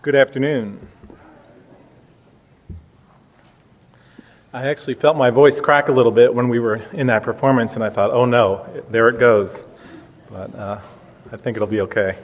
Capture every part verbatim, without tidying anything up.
Good afternoon. I actually felt my voice crack a little bit when we were in that performance, and I thought, oh no, there it goes. But uh, I think it'll be okay.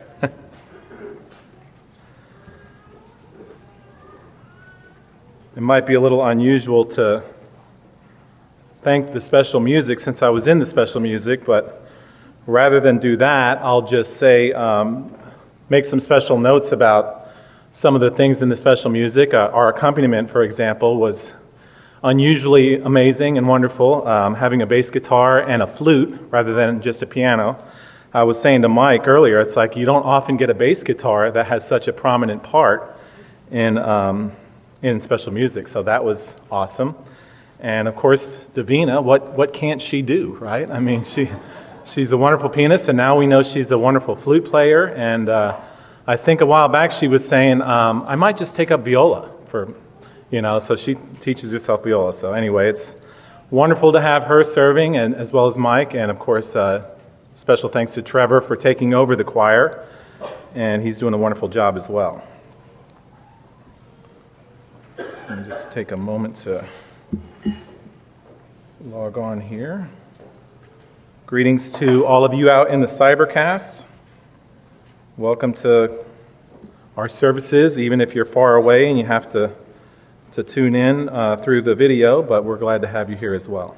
It might be a little unusual to thank the special music since I was in the special music, but rather than do that, I'll just say, um, make some special notes about some of the things in the special music. Uh, our accompaniment, for example, was unusually amazing and wonderful, um, having a bass guitar and a flute rather than just a piano. I was saying to Mike earlier, it's like you don't often get a bass guitar that has such a prominent part in um, in special music, so that was awesome. And of course, Davina, what what can't she do, right? I mean, she she's a wonderful pianist, and now we know she's a wonderful flute player. And uh, I think a while back she was saying, um, I might just take up viola for, you know, so she teaches herself viola. So anyway, it's wonderful to have her serving, and as well as Mike, and of course, uh, special thanks to Trevor for taking over the choir, and he's doing a wonderful job as well. Let me just take a moment to log on here. Greetings to all of you out in the Cybercast. Welcome to our services, even if you're far away and you have to, to tune in uh, through the video, but we're glad to have you here as well.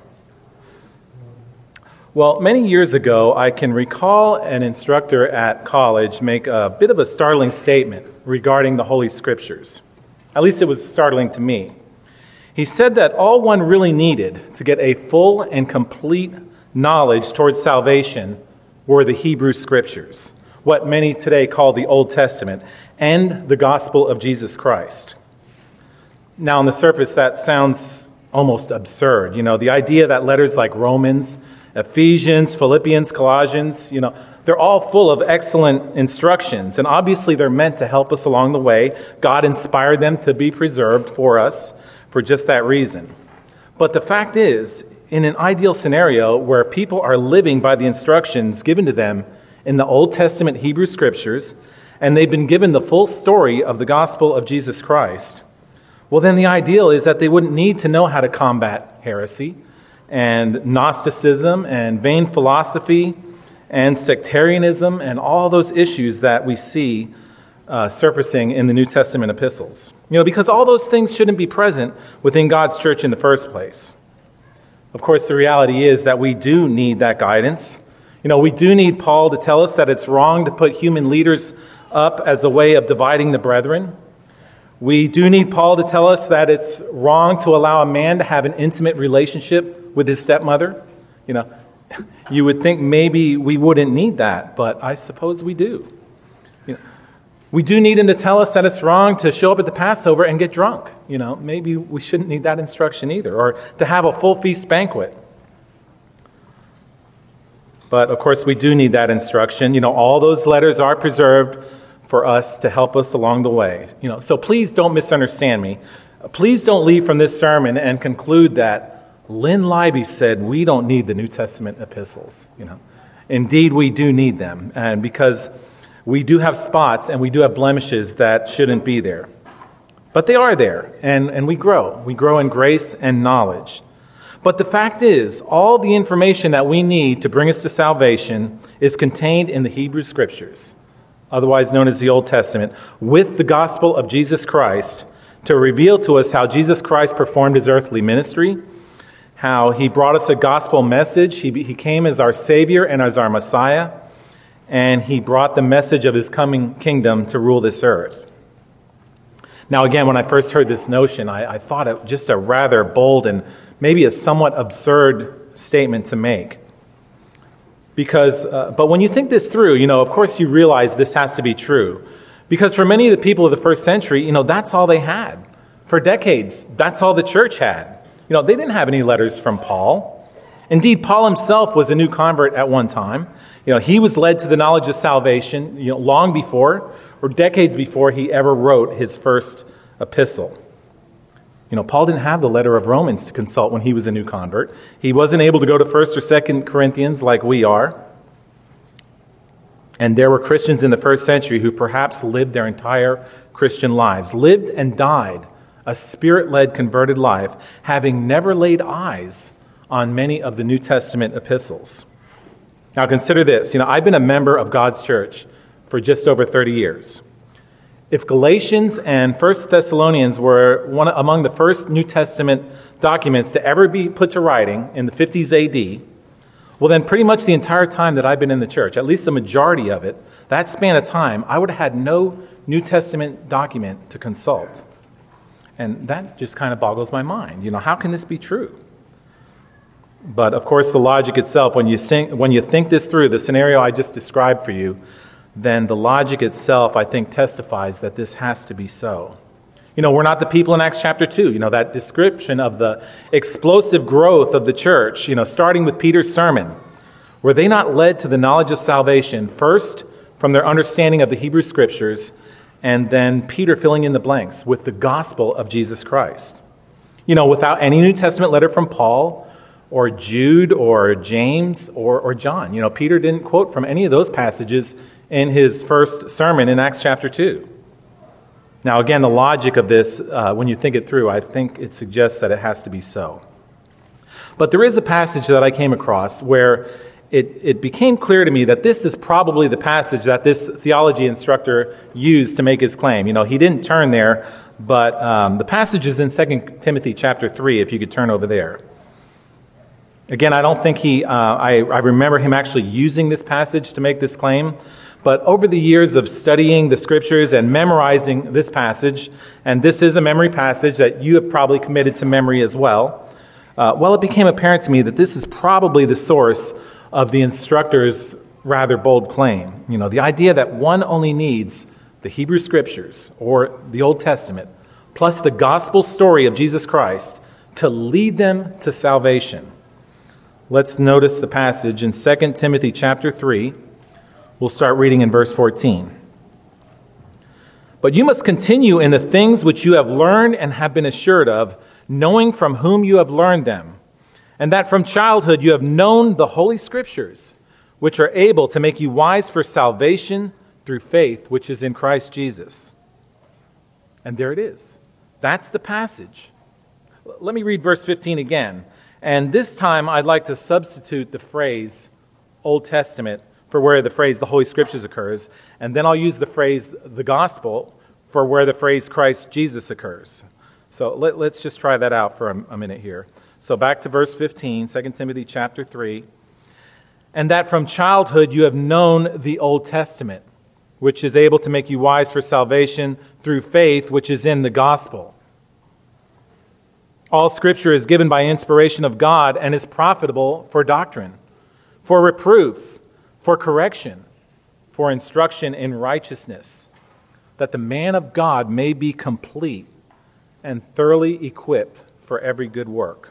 Well, many years ago, I can recall an instructor at college make a bit of a startling statement regarding the Holy Scriptures. At least it was startling to me. He said that all one really needed to get a full and complete knowledge towards salvation were the Hebrew Scriptures, what many today call the Old Testament, and the gospel of Jesus Christ. Now, on the surface, that sounds almost absurd. You know, the idea that letters like Romans, Ephesians, Philippians, Colossians, you know, they're all full of excellent instructions, and obviously they're meant to help us along the way. God inspired them to be preserved for us for just that reason. But the fact is, in an ideal scenario where people are living by the instructions given to them in the Old Testament Hebrew Scriptures, and they've been given the full story of the gospel of Jesus Christ, well, then the ideal is that they wouldn't need to know how to combat heresy and Gnosticism and vain philosophy and sectarianism and all those issues that we see uh, surfacing in the New Testament epistles. You know, because all those things shouldn't be present within God's church in the first place. Of course, the reality is that we do need that guidance. You know, we do need Paul to tell us that it's wrong to put human leaders up as a way of dividing the brethren. We do need Paul to tell us that it's wrong to allow a man to have an intimate relationship with his stepmother. You know, you would think maybe we wouldn't need that, but I suppose we do. You know, we do need him to tell us that it's wrong to show up at the Passover and get drunk. You know, maybe we shouldn't need that instruction either, or to have a full feast banquet. But of course, we do need that instruction. You know, all those letters are preserved for us to help us along the way. You know, so please don't misunderstand me. Please don't leave from this sermon and conclude that Lynn Libby said we don't need the New Testament epistles. You know, indeed we do need them, and because we do have spots and we do have blemishes that shouldn't be there, but they are there, and and we grow. We grow in grace and knowledge. But the fact is, all the information that we need to bring us to salvation is contained in the Hebrew Scriptures, otherwise known as the Old Testament, with the gospel of Jesus Christ to reveal to us how Jesus Christ performed his earthly ministry, how he brought us a gospel message. He, he came as our Savior and as our Messiah, and he brought the message of his coming kingdom to rule this earth. Now, again, when I first heard this notion, I, I thought it just a rather bold and maybe a somewhat absurd statement to make. Because, uh, but when you think this through, you know, of course you realize this has to be true. Because for many of the people of the first century, you know, that's all they had. For decades, that's all the church had. You know, they didn't have any letters from Paul. Indeed, Paul himself was a new convert at one time. You know, he was led to the knowledge of salvation, you know, long before, or decades before he ever wrote his first epistle. You know, Paul didn't have the letter of Romans to consult when he was a new convert. He wasn't able to go to First or Second Corinthians like we are. And there were Christians in the first century who perhaps lived their entire Christian lives, lived and died a Spirit-led converted life, having never laid eyes on many of the New Testament epistles. Now consider this. You know, I've been a member of God's church for just over thirty years. If Galatians and First Thessalonians were one among the first New Testament documents to ever be put to writing in the fifties A D, well then pretty much the entire time that I've been in the church, at least the majority of it, that span of time, I would have had no New Testament document to consult. And that just kind of boggles my mind. You know, how can this be true? But of course, the logic itself, when you think, when you think this through, the scenario I just described for you, then the logic itself, I think, testifies that this has to be so. You know, we're not the people in Acts chapter two. You know, that description of the explosive growth of the church, you know, starting with Peter's sermon. Were they not led to the knowledge of salvation, first from their understanding of the Hebrew Scriptures, and then Peter filling in the blanks with the gospel of Jesus Christ? You know, without any New Testament letter from Paul or Jude or James or, or John. You know, Peter didn't quote from any of those passages in his first sermon in Acts chapter two. Now, again, the logic of this, uh, when you think it through, I think it suggests that it has to be so. But there is a passage that I came across where it, it became clear to me that this is probably the passage that this theology instructor used to make his claim. You know, he didn't turn there, but um, the passage is in Second Timothy chapter three, if you could turn over there. Again, I don't think he, uh, I, I remember him actually using this passage to make this claim. But over the years of studying the Scriptures and memorizing this passage, and this is a memory passage that you have probably committed to memory as well, uh, well, it became apparent to me that this is probably the source of the instructor's rather bold claim. You know, the idea that one only needs the Hebrew Scriptures or the Old Testament, plus the gospel story of Jesus Christ to lead them to salvation. Let's notice the passage in Second Timothy chapter three. We'll start reading in verse fourteen. But you must continue in the things which you have learned and have been assured of, knowing from whom you have learned them, and that from childhood you have known the Holy Scriptures, which are able to make you wise for salvation through faith which is in Christ Jesus. And there it is. That's the passage. Let me read verse fifteen again. And this time I'd like to substitute the phrase Old Testament for where the phrase the Holy Scriptures occurs, and then I'll use the phrase the gospel for where the phrase Christ Jesus occurs. So let, let's just try that out for a, a minute here. So back to verse fifteen, Second Timothy chapter three. And that from childhood you have known the Old Testament, which is able to make you wise for salvation through faith, which is in the gospel. All Scripture is given by inspiration of God and is profitable for doctrine, for reproof, for correction, for instruction in righteousness, that the man of God may be complete and thoroughly equipped for every good work.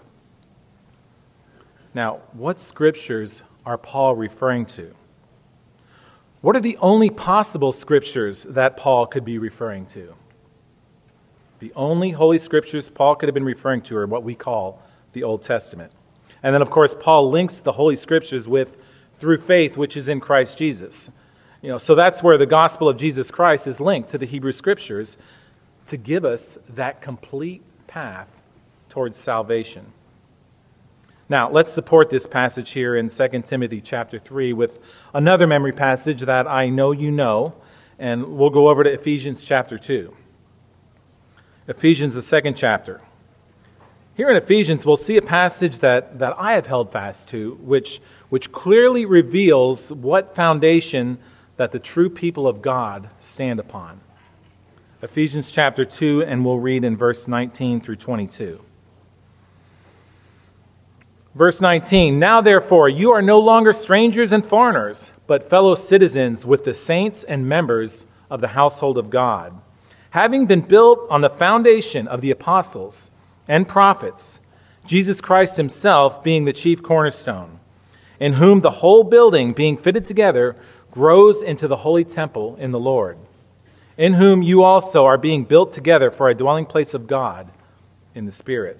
Now, what Scriptures are Paul referring to? What are the only possible Scriptures that Paul could be referring to? The only Holy Scriptures Paul could have been referring to are what we call the Old Testament. And then, of course, Paul links the Holy Scriptures with through faith, which is in Christ Jesus. You know, so that's where the gospel of Jesus Christ is linked to the Hebrew Scriptures to give us that complete path towards salvation. Now, let's support this passage here in Second Timothy chapter three with another memory passage that I know you know, and we'll go over to Ephesians chapter two. Ephesians, the second chapter. Here in Ephesians, we'll see a passage that, that I have held fast to, which, which clearly reveals what foundation that the true people of God stand upon. Ephesians chapter two, and we'll read in verse nineteen through twenty-two. Verse nineteen, Now therefore you are no longer strangers and foreigners, but fellow citizens with the saints and members of the household of God, having been built on the foundation of the apostles and prophets, Jesus Christ himself being the chief cornerstone, in whom the whole building, being fitted together, grows into the holy temple in the Lord, in whom you also are being built together for a dwelling place of God in the Spirit.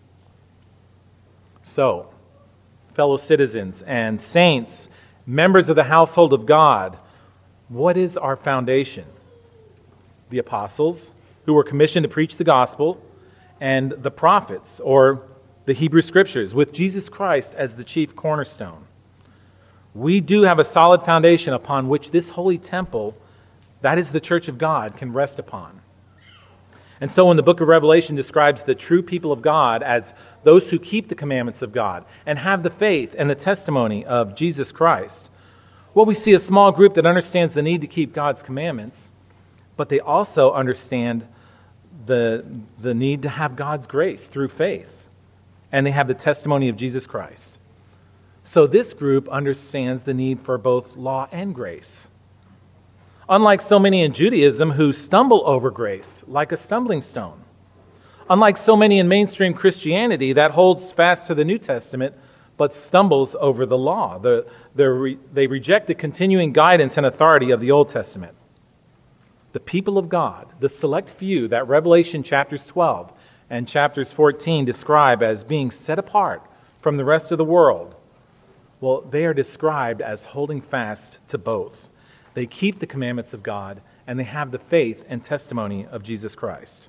So, fellow citizens and saints, members of the household of God, What is our foundation? The apostles, who were commissioned to preach the gospel, and the prophets, or the Hebrew Scriptures, with Jesus Christ as the chief cornerstone. We do have a solid foundation upon which this holy temple, that is the church of God, can rest upon. And so when the book of Revelation describes the true people of God as those who keep the commandments of God and have the faith and the testimony of Jesus Christ, well, we see a small group that understands the need to keep God's commandments, but they also understand the, the need to have God's grace through faith, and they have the testimony of Jesus Christ. So this group understands the need for both law and grace. Unlike so many in Judaism who stumble over grace like a stumbling stone. Unlike so many in mainstream Christianity that holds fast to the New Testament but stumbles over the law. The, the, they reject the continuing guidance and authority of the Old Testament. The people of God, the select few that Revelation chapters twelve and chapters fourteen describe as being set apart from the rest of the world, well, they are described as holding fast to both. They keep the commandments of God, and they have the faith and testimony of Jesus Christ.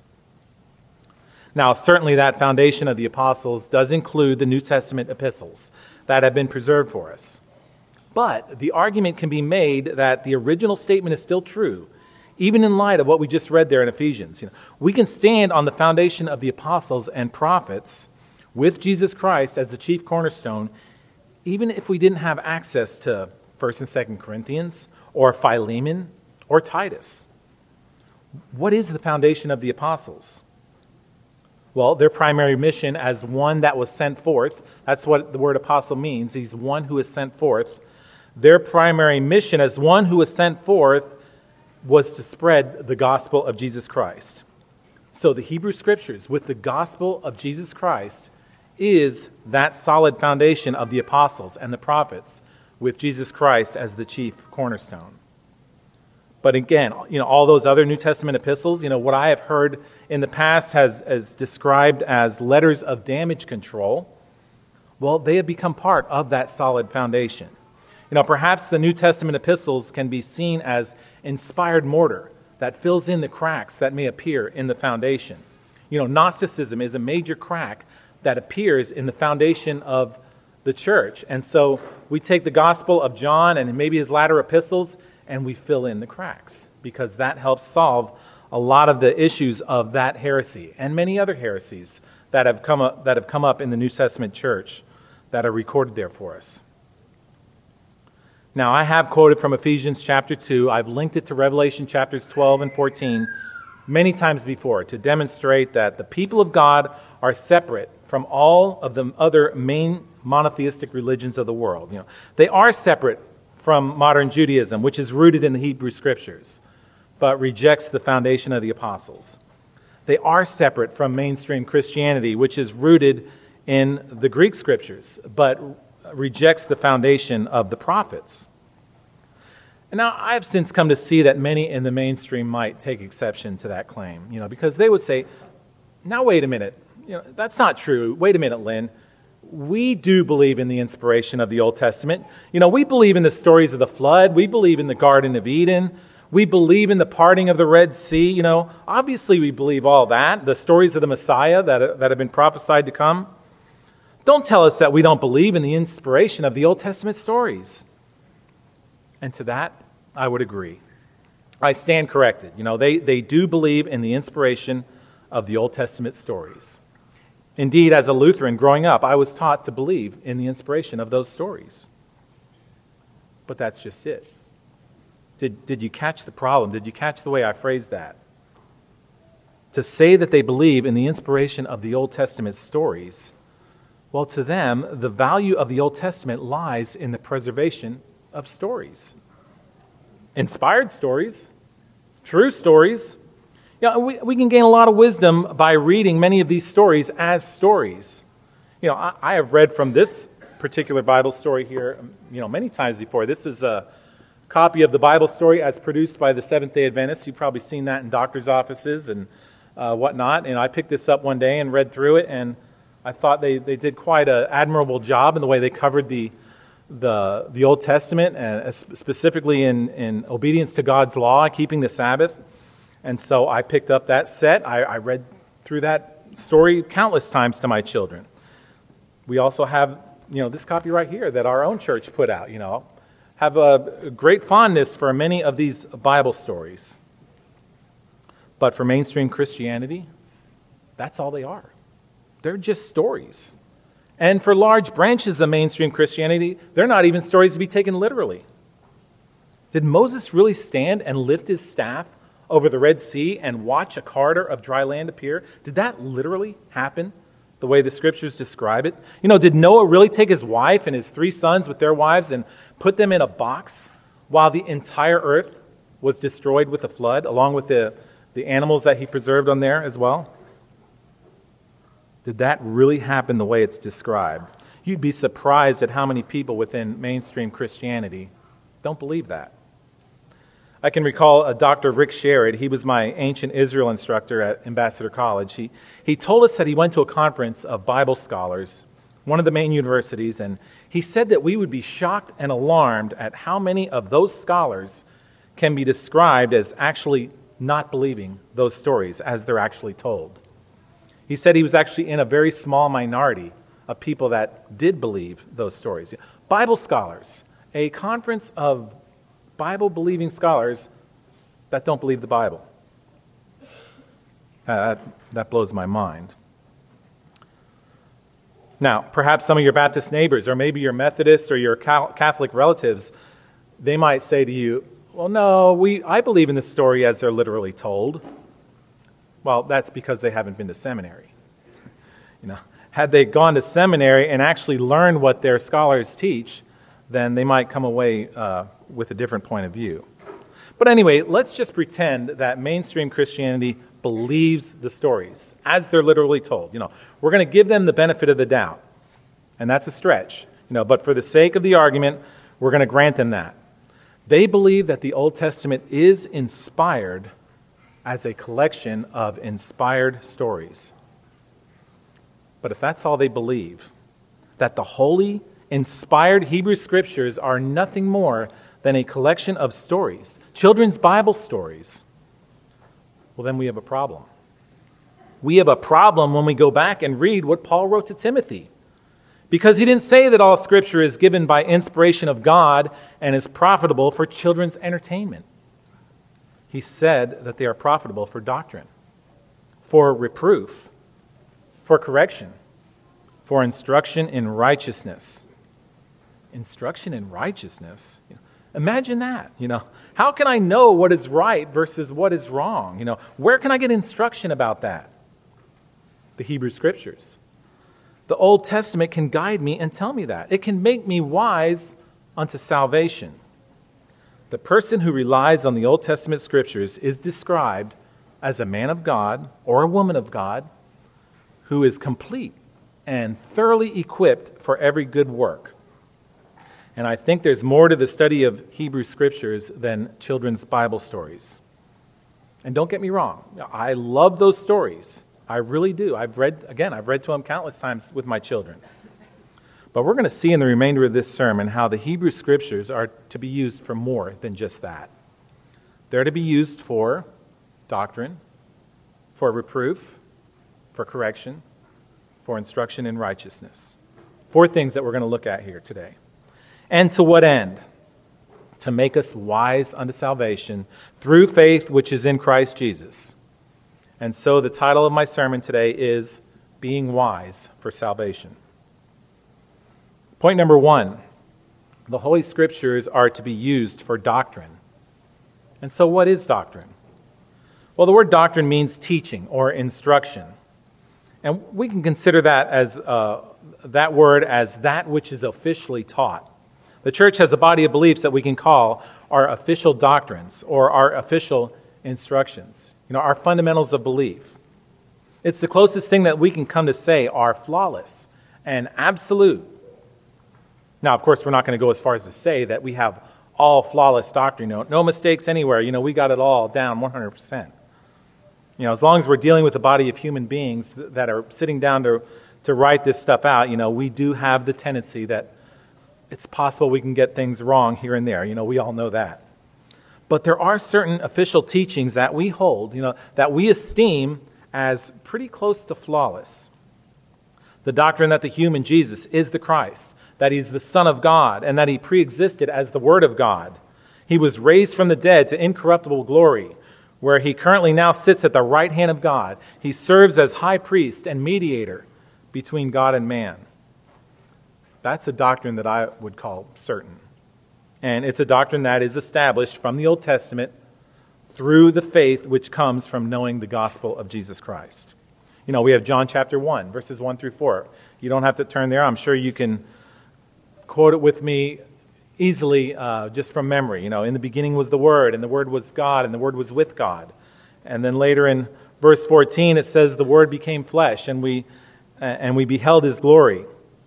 Now, certainly that foundation of the apostles does include the New Testament epistles that have been preserved for us. But the argument can be made that the original statement is still true, even in light of what we just read there in Ephesians. You know, we can stand on the foundation of the apostles and prophets with Jesus Christ as the chief cornerstone, even if we didn't have access to First and Second Corinthians, or Philemon, or Titus. What is the foundation of the apostles? Well, their primary mission as one that was sent forth, that's what the word apostle means, he's one who is sent forth. Their primary mission as one who was sent forth was to spread the gospel of Jesus Christ. So the Hebrew Scriptures with the gospel of Jesus Christ is that solid foundation of the apostles and the prophets, with Jesus Christ as the chief cornerstone. But again, you know, all those other New Testament epistles, you know, what I have heard in the past has, has described as letters of damage control, well, they have become part of that solid foundation. You know, perhaps the New Testament epistles can be seen as inspired mortar that fills in the cracks that may appear in the foundation. You know, Gnosticism is a major crack that appears in the foundation of the church. And so we take the Gospel of John and maybe his latter epistles and we fill in the cracks because that helps solve a lot of the issues of that heresy and many other heresies that have come up, that have come up in the New Testament church that are recorded there for us. Now, I have quoted from Ephesians chapter two. I've linked it to Revelation chapters twelve and fourteen many times before to demonstrate that the people of God are separate from all of the other main monotheistic religions of the world. You know, they are separate from modern Judaism, which is rooted in the Hebrew Scriptures, but rejects the foundation of the apostles. They are separate from mainstream Christianity, which is rooted in the Greek Scriptures, but rejects the foundation of the prophets. And now, I have since come to see that many in the mainstream might take exception to that claim, you know, because they would say, now wait a minute, you know, that's not true. Wait a minute, Lynn. We do believe in the inspiration of the Old Testament. You know, we believe in the stories of the flood. We believe in the Garden of Eden. We believe in the parting of the Red Sea. You know, obviously we believe all that, the stories of the Messiah that, that have been prophesied to come. Don't tell us that we don't believe in the inspiration of the Old Testament stories. And to that, I would agree. I stand corrected. You know, they, they do believe in the inspiration of the Old Testament stories. Indeed, as a Lutheran growing up, I was taught to believe in the inspiration of those stories. But that's just it. Did, did you catch the problem? Did you catch the way I phrased that? To say that they believe in the inspiration of the Old Testament stories, well, to them, the value of the Old Testament lies in the preservation of stories. Inspired stories, true stories. You know, we, we can gain a lot of wisdom by reading many of these stories as stories. You know, I, I have read from this particular Bible story here, you know, many times before. This is a copy of the Bible story as produced by the Seventh-day Adventists. You've probably seen that in doctor's offices and uh, whatnot. And I picked this up one day and read through it, and I thought they, they did quite an admirable job in the way they covered the the the Old Testament, and specifically in, in obedience to God's law, keeping the Sabbath. And so I picked up that set. I, I read through that story countless times to my children. We also have, you know, this copy right here that our own church put out, you know. Have a great fondness for many of these Bible stories. But for mainstream Christianity, that's all they are. They're just stories. And for large branches of mainstream Christianity, they're not even stories to be taken literally. Did Moses really stand and lift his staff over the Red Sea and watch a corridor of dry land appear? Did that literally happen the way the Scriptures describe it? You know, did Noah really take his wife and his three sons with their wives and put them in a box while the entire earth was destroyed with a flood, along with the, the animals that he preserved on there as well? Did that really happen the way it's described? You'd be surprised at how many people within mainstream Christianity don't believe that. I can recall a Doctor Rick Sherrod. He was my ancient Israel instructor at Ambassador College. He, he told us that he went to a conference of Bible scholars, one of the main universities, and he said that we would be shocked and alarmed at how many of those scholars can be described as actually not believing those stories as they're actually told. He said he was actually in a very small minority of people that did believe those stories. Bible scholars, a conference of Bible-believing scholars that don't believe the Bible. Uh, that, that blows my mind. Now, perhaps some of your Baptist neighbors, or maybe your Methodist or your Catholic relatives, they might say to you, well, no, we I believe in the story as they're literally told. Well, that's because they haven't been to seminary. You know, had they gone to seminary and actually learned what their scholars teach, then they might come away uh, with a different point of view. But anyway, let's just pretend that mainstream Christianity believes the stories as they're literally told. You know, we're going to give them the benefit of the doubt, and that's a stretch. You know, but for the sake of the argument, we're going to grant them that. They believe that the Old Testament is inspired as a collection of inspired stories. But if that's all they believe, that the holy, inspired Hebrew Scriptures are nothing more than a collection of stories, children's Bible stories, well, then we have a problem. We have a problem when we go back and read what Paul wrote to Timothy. Because he didn't say that all Scripture is given by inspiration of God and is profitable for children's entertainment. He said that they are profitable for doctrine, for reproof, for correction, for instruction in righteousness. Instruction in righteousness? Imagine that. You know, how can I know what is right versus what is wrong? You know, where can I get instruction about that? The Hebrew Scriptures. The Old Testament can guide me and tell me that. It can make me wise unto salvation. The person who relies on the Old Testament Scriptures is described as a man of God or a woman of God who is complete and thoroughly equipped for every good work. And I think there's more to the study of Hebrew Scriptures than children's Bible stories. And don't get me wrong, I love those stories. I really do. I've read, again, I've read to them countless times with my children. But we're going to see in the remainder of this sermon how the Hebrew Scriptures are to be used for more than just that. They're to be used for doctrine, for reproof, for correction, for instruction in righteousness. Four things that we're going to look at here today. And to what end? To make us wise unto salvation through faith which is in Christ Jesus. And so the title of my sermon today is Being Wise for Salvation. Point number one, the Holy Scriptures are to be used for doctrine. And so what is doctrine? Well, the word doctrine means teaching or instruction. And we can consider that as uh, that word as that which is officially taught. The church has a body of beliefs that we can call our official doctrines or our official instructions. You know, our fundamentals of belief. It's the closest thing that we can come to say are flawless and absolute. Now, of course, we're not going to go as far as to say that we have all flawless doctrine. No, no mistakes anywhere. You know, we got it all down one hundred percent. You know, as long as we're dealing with a body of human beings that are sitting down to, to write this stuff out, you know, we do have the tendency that it's possible we can get things wrong here and there. You know, we all know that. But there are certain official teachings that we hold, you know, that we esteem as pretty close to flawless. The doctrine that the human Jesus is the Christ, that he's the Son of God, and that he pre-existed as the Word of God. He was raised from the dead to incorruptible glory, where he currently now sits at the right hand of God. He serves as high priest and mediator between God and man. That's a doctrine that I would call certain. And it's a doctrine that is established from the Old Testament through the faith which comes from knowing the gospel of Jesus Christ. You know, we have John chapter one, verses one through four. You don't have to turn there. I'm sure you can quote it with me easily uh, just from memory. You know, in the beginning was the Word, and the Word was God, and the Word was with God. And then later in verse fourteen, it says the Word became flesh, and we uh, and we beheld his glory.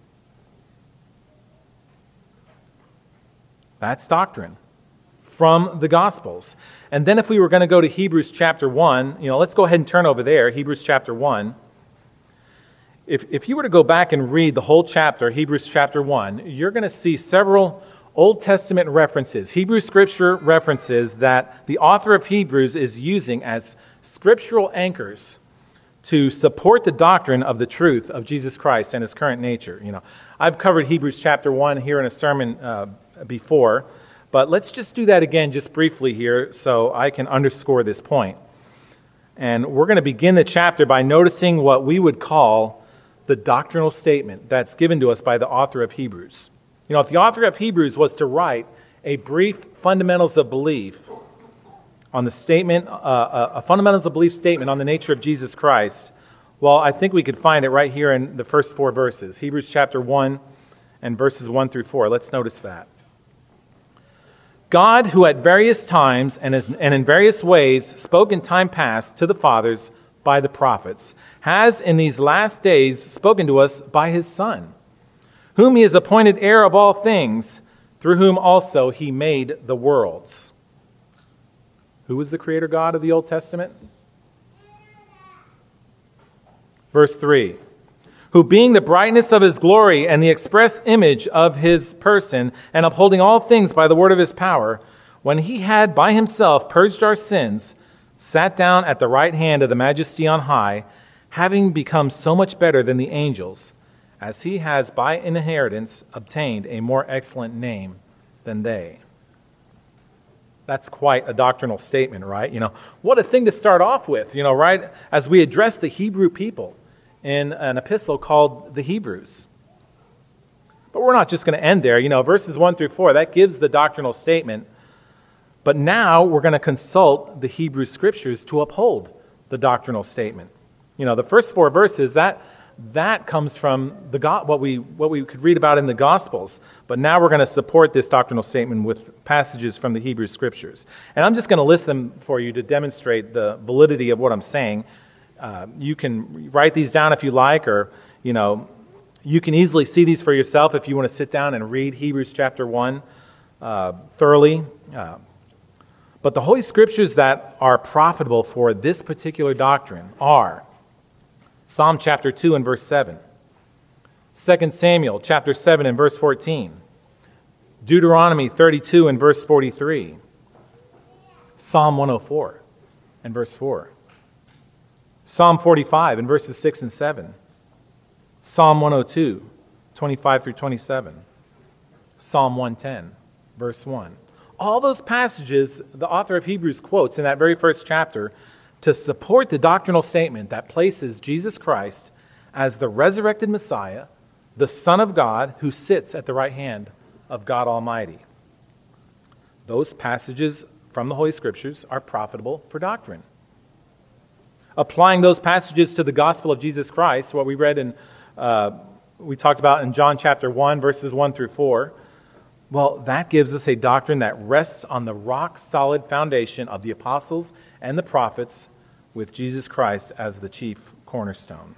That's doctrine from the Gospels. And then if we were going to go to Hebrews chapter one, you know, let's go ahead and turn over there, Hebrews chapter one. If, if you were to go back and read the whole chapter, Hebrews chapter one, you're going to see several Old Testament references, Hebrew Scripture references that the author of Hebrews is using as scriptural anchors to support the doctrine of the truth of Jesus Christ and his current nature. You know, I've covered Hebrews chapter one here in a sermon uh, before, but let's just do that again just briefly here so I can underscore this point. And we're going to begin the chapter by noticing what we would call the doctrinal statement that's given to us by the author of Hebrews. You know, if the author of Hebrews was to write a brief fundamentals of belief on the statement, uh, a fundamentals of belief statement on the nature of Jesus Christ, well, I think we could find it right here in the first four verses, Hebrews chapter one and verses one through four. Let's notice that. God, who at various times and in various ways spoke in time past to the fathers by the prophets, has in these last days spoken to us by his Son, whom he has appointed heir of all things, through whom also he made the worlds. Who was the creator God of the Old Testament? Verse three. Who being the brightness of his glory and the express image of his person, and upholding all things by the word of his power, when he had by himself purged our sins, sat down at the right hand of the Majesty on high, having become so much better than the angels, as he has by inheritance obtained a more excellent name than they. That's quite a doctrinal statement, right? You know, what a thing to start off with, you know, right? As we address the Hebrew people in an epistle called the Hebrews. But we're not just going to end there. You know, verses one through four, that gives the doctrinal statement. But now we're going to consult the Hebrew Scriptures to uphold the doctrinal statement. You know, the first four verses, that that comes from the what we what we could read about in the Gospels. But now we're going to support this doctrinal statement with passages from the Hebrew Scriptures. And I'm just going to list them for you to demonstrate the validity of what I'm saying. Uh, you can write these down if you like, or, you know, you can easily see these for yourself if you want to sit down and read Hebrews chapter one uh, thoroughly. Uh, but the Holy Scriptures that are profitable for this particular doctrine are Psalm chapter two and verse seven, Second Samuel chapter seven and verse fourteen, Deuteronomy thirty-two and verse forty-three, Psalm one oh four and verse four, Psalm forty-five and verses six and seven, Psalm one oh two, twenty-five through twenty-seven, Psalm one ten, verse one. All those passages the author of Hebrews quotes in that very first chapter to support the doctrinal statement that places Jesus Christ as the resurrected Messiah, the Son of God, who sits at the right hand of God Almighty. Those passages from the Holy Scriptures are profitable for doctrine. Applying those passages to the gospel of Jesus Christ, what we read in, uh, we talked about in John chapter one, verses one through four, well, that gives us a doctrine that rests on the rock-solid foundation of the apostles and the prophets, with Jesus Christ as the chief cornerstone.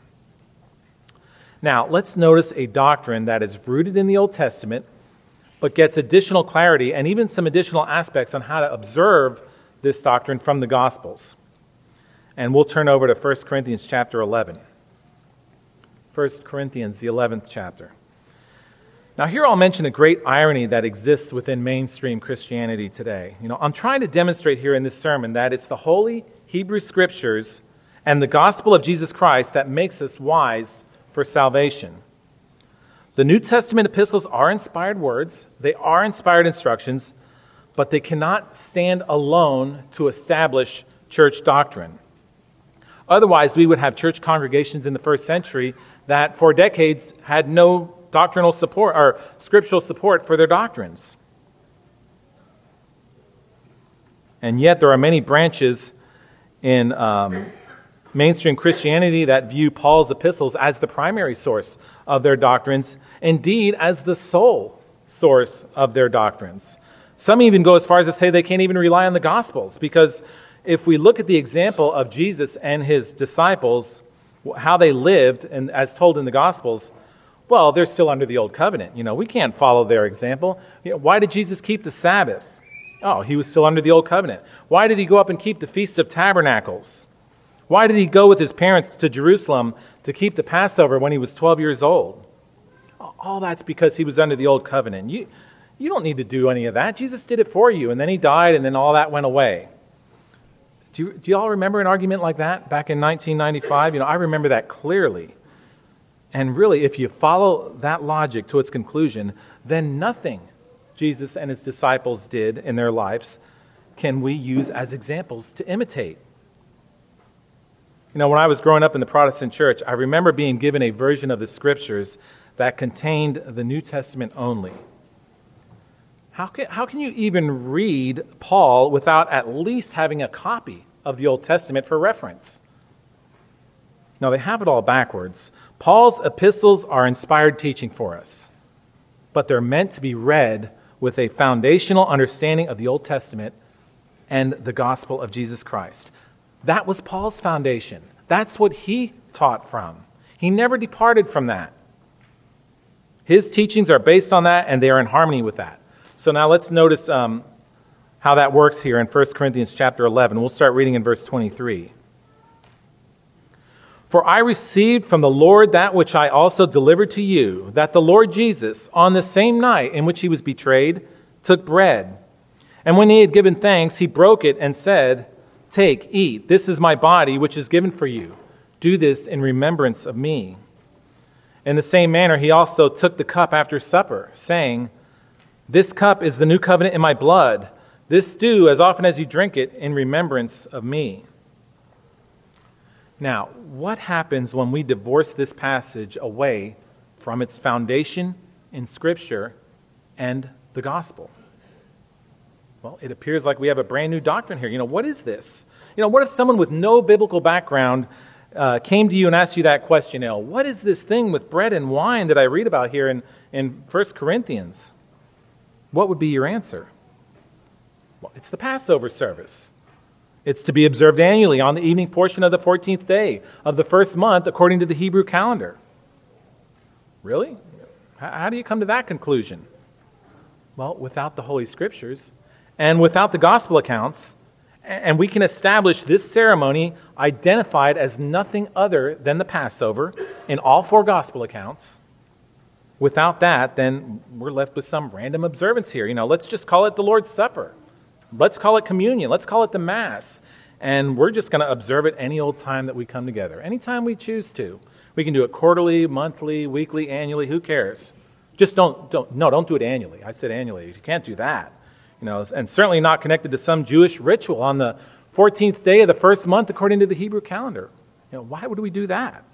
Now, let's notice a doctrine that is rooted in the Old Testament, but gets additional clarity and even some additional aspects on how to observe this doctrine from the Gospels. And we'll turn over to First Corinthians chapter eleven. First Corinthians, the eleventh chapter. Now, here I'll mention a great irony that exists within mainstream Christianity today. You know, I'm trying to demonstrate here in this sermon that it's the holy Hebrew Scriptures and the gospel of Jesus Christ that makes us wise for salvation. The New Testament epistles are inspired words, they are inspired instructions, but they cannot stand alone to establish church doctrine. Otherwise, we would have church congregations in the first century that for decades had no doctrinal support or scriptural support for their doctrines. And yet there are many branches in um, mainstream Christianity that view Paul's epistles as the primary source of their doctrines, indeed as the sole source of their doctrines. Some even go as far as to say they can't even rely on the Gospels, because if we look at the example of Jesus and his disciples, how they lived, and as told in the Gospels, well, they're still under the old covenant. You know, we can't follow their example. You know, why did Jesus keep the Sabbath? Oh, he was still under the old covenant. Why did he go up and keep the Feast of Tabernacles? Why did he go with his parents to Jerusalem to keep the Passover when he was twelve years old? All that's because he was under the old covenant. You, you don't need to do any of that. Jesus did it for you, and then he died, and then all that went away. Do you, do you all remember an argument like that back in nineteen ninety-five? You know, I remember that clearly. And really, if you follow that logic to its conclusion, then nothing Jesus and his disciples did in their lives can we use as examples to imitate. You know, when I was growing up in the Protestant church, I remember being given a version of the Scriptures that contained the New Testament only. How can, how can you even read Paul without at least having a copy of the Old Testament for reference? No, they have it all backwards. Paul's epistles are inspired teaching for us, but they're meant to be read with a foundational understanding of the Old Testament and the gospel of Jesus Christ. That was Paul's foundation. That's what he taught from. He never departed from that. His teachings are based on that, and they are in harmony with that. So now let's notice um, how that works here in First Corinthians chapter eleven. We'll start reading in verse twenty-three. For I received from the Lord that which I also delivered to you, that the Lord Jesus, on the same night in which he was betrayed, took bread. And when he had given thanks, he broke it and said, Take, eat, this is my body, which is given for you. Do this in remembrance of me. In the same manner, he also took the cup after supper, saying, This cup is the new covenant in my blood. This do as often as you drink it in remembrance of me. Now, what happens when we divorce this passage away from its foundation in Scripture and the gospel? Well, it appears like we have a brand new doctrine here. You know, what is this? You know, what if someone with no biblical background uh, came to you and asked you that question, you know, what is this thing with bread and wine that I read about here in, in First Corinthians? What would be your answer? Well, it's the Passover service. It's to be observed annually on the evening portion of the fourteenth day of the first month according to the Hebrew calendar. Really? How do you come to that conclusion? Well, without the Holy Scriptures and without the gospel accounts, and we can establish this ceremony identified as nothing other than the Passover in all four gospel accounts. Without that, then we're left with some random observance here. You know, let's just call it the Lord's Supper. Let's call it communion. Let's call it the Mass. And we're just going to observe it any old time that we come together, anytime we choose to. We can do it quarterly, monthly, weekly, annually. Who cares? Just don't, don't, no, don't do it annually. I said annually. You can't do that. You know, and certainly not connected to some Jewish ritual on the fourteenth day of the first month according to the Hebrew calendar. You know, why would we do that?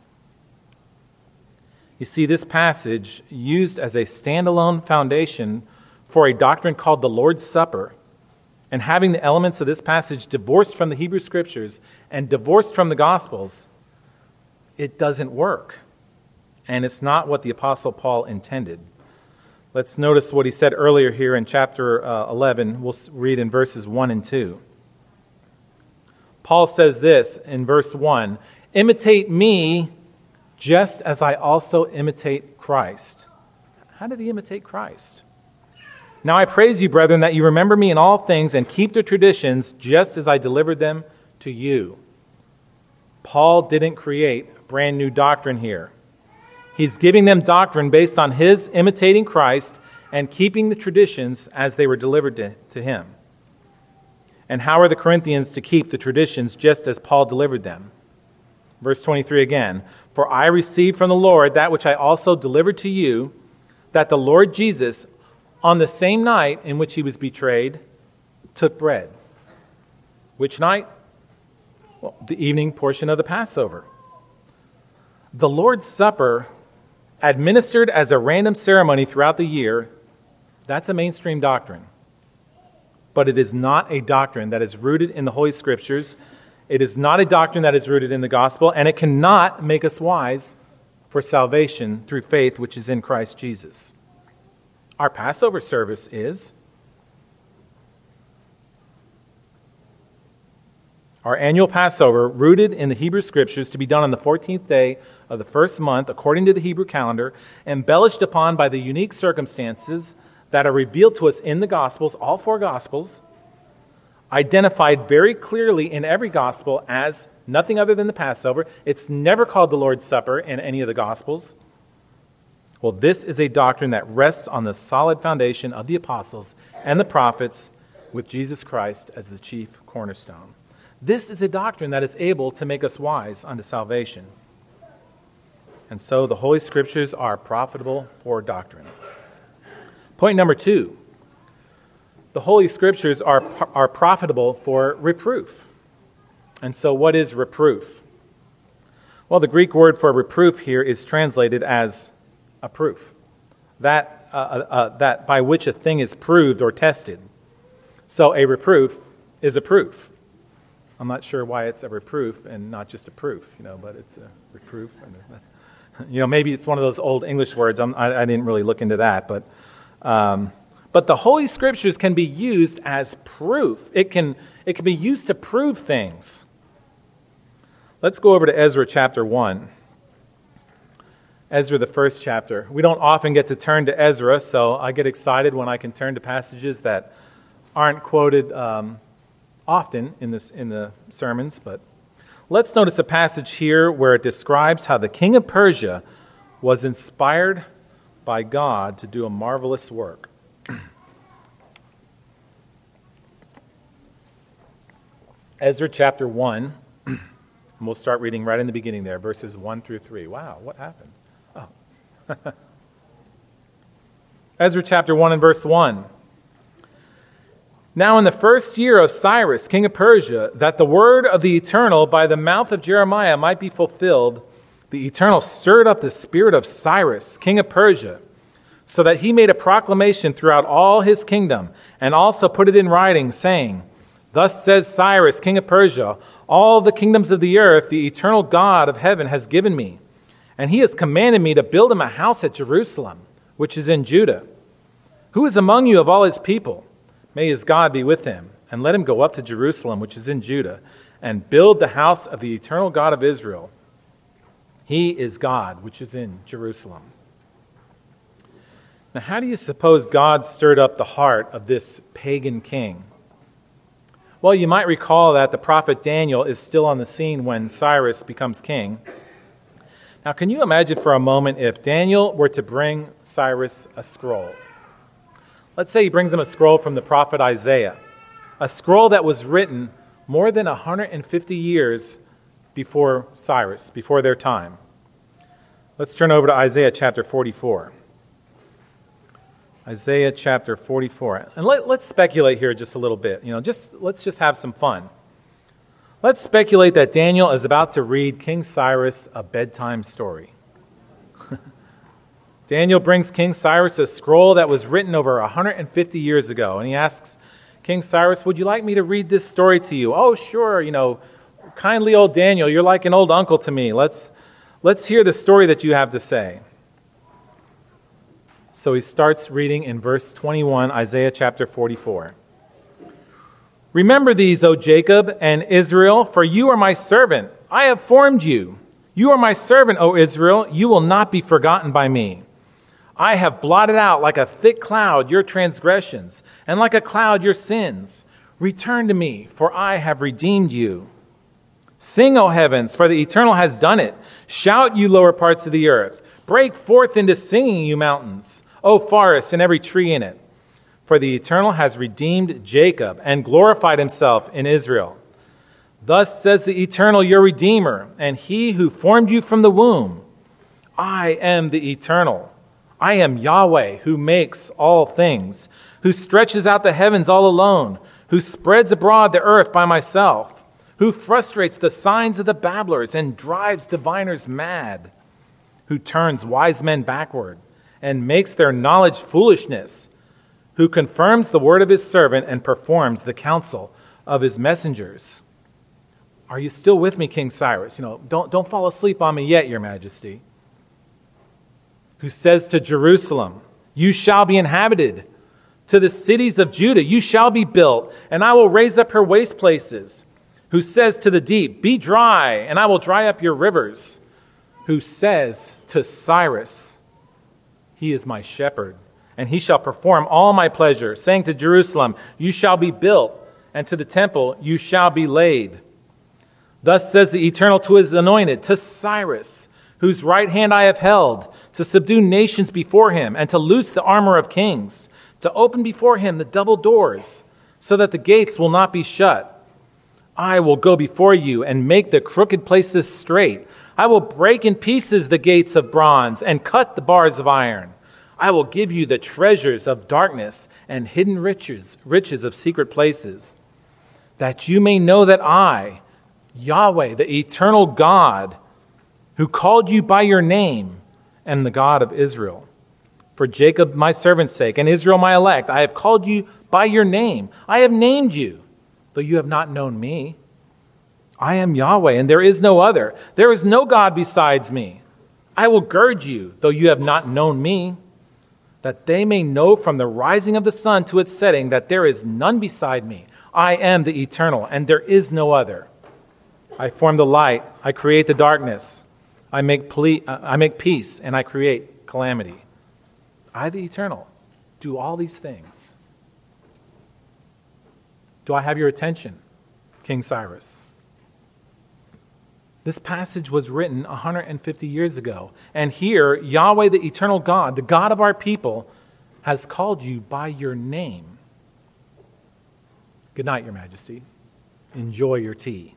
You see, this passage used as a standalone foundation for a doctrine called the Lord's Supper, and having the elements of this passage divorced from the Hebrew Scriptures and divorced from the Gospels, it doesn't work. And it's not what the Apostle Paul intended. Let's notice what he said earlier here in chapter uh, eleven. We'll read in verses one and two. Paul says this in verse one, "Imitate me just as I also imitate Christ." How did he imitate Christ? "Now I praise you, brethren, that you remember me in all things and keep the traditions just as I delivered them to you." Paul didn't create brand new doctrine here. He's giving them doctrine based on his imitating Christ and keeping the traditions as they were delivered to, to him. And how are the Corinthians to keep the traditions just as Paul delivered them? Verse twenty-three again, "For I received from the Lord that which I also delivered to you, that the Lord Jesus, on the same night in which he was betrayed, took bread." Which night? Well, the evening portion of the Passover. The Lord's Supper, administered as a random ceremony throughout the year, that's a mainstream doctrine. But it is not a doctrine that is rooted in the Holy Scriptures. It is not a doctrine that is rooted in the gospel, and it cannot make us wise for salvation through faith which is in Christ Jesus. Our Passover service is. Our annual Passover, rooted in the Hebrew Scriptures, to be done on the fourteenth day of the first month, according to the Hebrew calendar, embellished upon by the unique circumstances that are revealed to us in the Gospels, all four Gospels, identified very clearly in every Gospel as nothing other than the Passover. It's never called the Lord's Supper in any of the Gospels. Well, this is a doctrine that rests on the solid foundation of the apostles and the prophets, with Jesus Christ as the chief cornerstone. This is a doctrine that is able to make us wise unto salvation. And so the Holy Scriptures are profitable for doctrine. Point number two, the Holy Scriptures are, are profitable for reproof. And so what is reproof? Well, the Greek word for reproof here is translated as a proof, that, uh, uh, that by which a thing is proved or tested. So a reproof is a proof. I'm not sure why it's a reproof and not just a proof, you know, but it's a reproof. You know, maybe it's one of those old English words. I'm, I, I didn't really look into that, but um, but the Holy Scriptures can be used as proof. It can it can be used to prove things. Let's go over to Ezra chapter one. Ezra, the first chapter. We don't often get to turn to Ezra, so I get excited when I can turn to passages that aren't quoted um, often in this in the sermons. But let's notice a passage here where it describes how the king of Persia was inspired by God to do a marvelous work. Ezra chapter one, and we'll start reading right in the beginning there, verses one through three. Wow, what happened? Oh. Ezra chapter one and verse one. "Now in the first year of Cyrus, king of Persia, that the word of the Eternal by the mouth of Jeremiah might be fulfilled, the Eternal stirred up the spirit of Cyrus, king of Persia, so that he made a proclamation throughout all his kingdom, and also put it in writing, saying, Thus says Cyrus, king of Persia, all the kingdoms of the earth the eternal God of heaven has given me, and he has commanded me to build him a house at Jerusalem, which is in Judah. Who is among you of all his people? May his God be with him, and let him go up to Jerusalem, which is in Judah, and build the house of the eternal God of Israel. He is God, which is in Jerusalem." Now, how do you suppose God stirred up the heart of this pagan king? Well, you might recall that the prophet Daniel is still on the scene when Cyrus becomes king. Now, can you imagine for a moment if Daniel were to bring Cyrus a scroll? Let's say he brings him a scroll from the prophet Isaiah, a scroll that was written more than one hundred fifty years before Cyrus, before their time. Let's turn over to Isaiah chapter forty-four. Isaiah chapter forty-four. And let, let's speculate here just a little bit. You know, just let's just have some fun. Let's speculate that Daniel is about to read King Cyrus a bedtime story. Daniel brings King Cyrus a scroll that was written over one hundred fifty years ago, and he asks King Cyrus, "Would you like me to read this story to you?" "Oh, sure, you know, kindly old Daniel, you're like an old uncle to me. Let's let's hear the story that you have to say." So he starts reading in verse twenty-one, Isaiah chapter forty-four. "Remember these, O Jacob and Israel, for you are my servant. I have formed you. You are my servant, O Israel. You will not be forgotten by me. I have blotted out like a thick cloud your transgressions, and like a cloud your sins. Return to me, for I have redeemed you. Sing, O heavens, for the Eternal has done it. Shout, you lower parts of the earth. Break forth into singing, you mountains, O forest and every tree in it. For the Eternal has redeemed Jacob and glorified himself in Israel. Thus says the Eternal, your Redeemer, and he who formed you from the womb. I am the Eternal. I am Yahweh, who makes all things, who stretches out the heavens all alone, who spreads abroad the earth by myself, who frustrates the signs of the babblers and drives diviners mad, who turns wise men backward and makes their knowledge foolishness, who confirms the word of his servant and performs the counsel of his messengers. Are you still with me, King Cyrus? You know, don't, don't fall asleep on me yet, your majesty. Who says to Jerusalem, you shall be inhabited. To the cities of Judah, you shall be built, and I will raise up her waste places. Who says to the deep, be dry, and I will dry up your rivers. Who says to Cyrus, he is my shepherd, and he shall perform all my pleasure, saying to Jerusalem, you shall be built, and to the temple, you shall be laid. Thus says the Eternal to his anointed, to Cyrus, whose right hand I have held, to subdue nations before him, and to loose the armor of kings, to open before him the double doors, so that the gates will not be shut. I will go before you and make the crooked places straight. I will break in pieces the gates of bronze and cut the bars of iron. I will give you the treasures of darkness and hidden riches, riches of secret places, that you may know that I, Yahweh, the eternal God, who called you by your name, am the God of Israel. For Jacob my servant's sake and Israel my elect, I have called you by your name. I have named you, though you have not known me. I am Yahweh, and there is no other. There is no God besides me. I will gird you, though you have not known me, that they may know from the rising of the sun to its setting that there is none beside me. I am the Eternal, and there is no other. I form the light, I create the darkness. I make ple- I make peace, and I create calamity. I, the Eternal, do all these things. Do I have your attention, King Cyrus? This passage was written one hundred fifty years ago. And here, Yahweh, the eternal God, the God of our people, has called you by your name. Good night, Your Majesty. Enjoy your tea.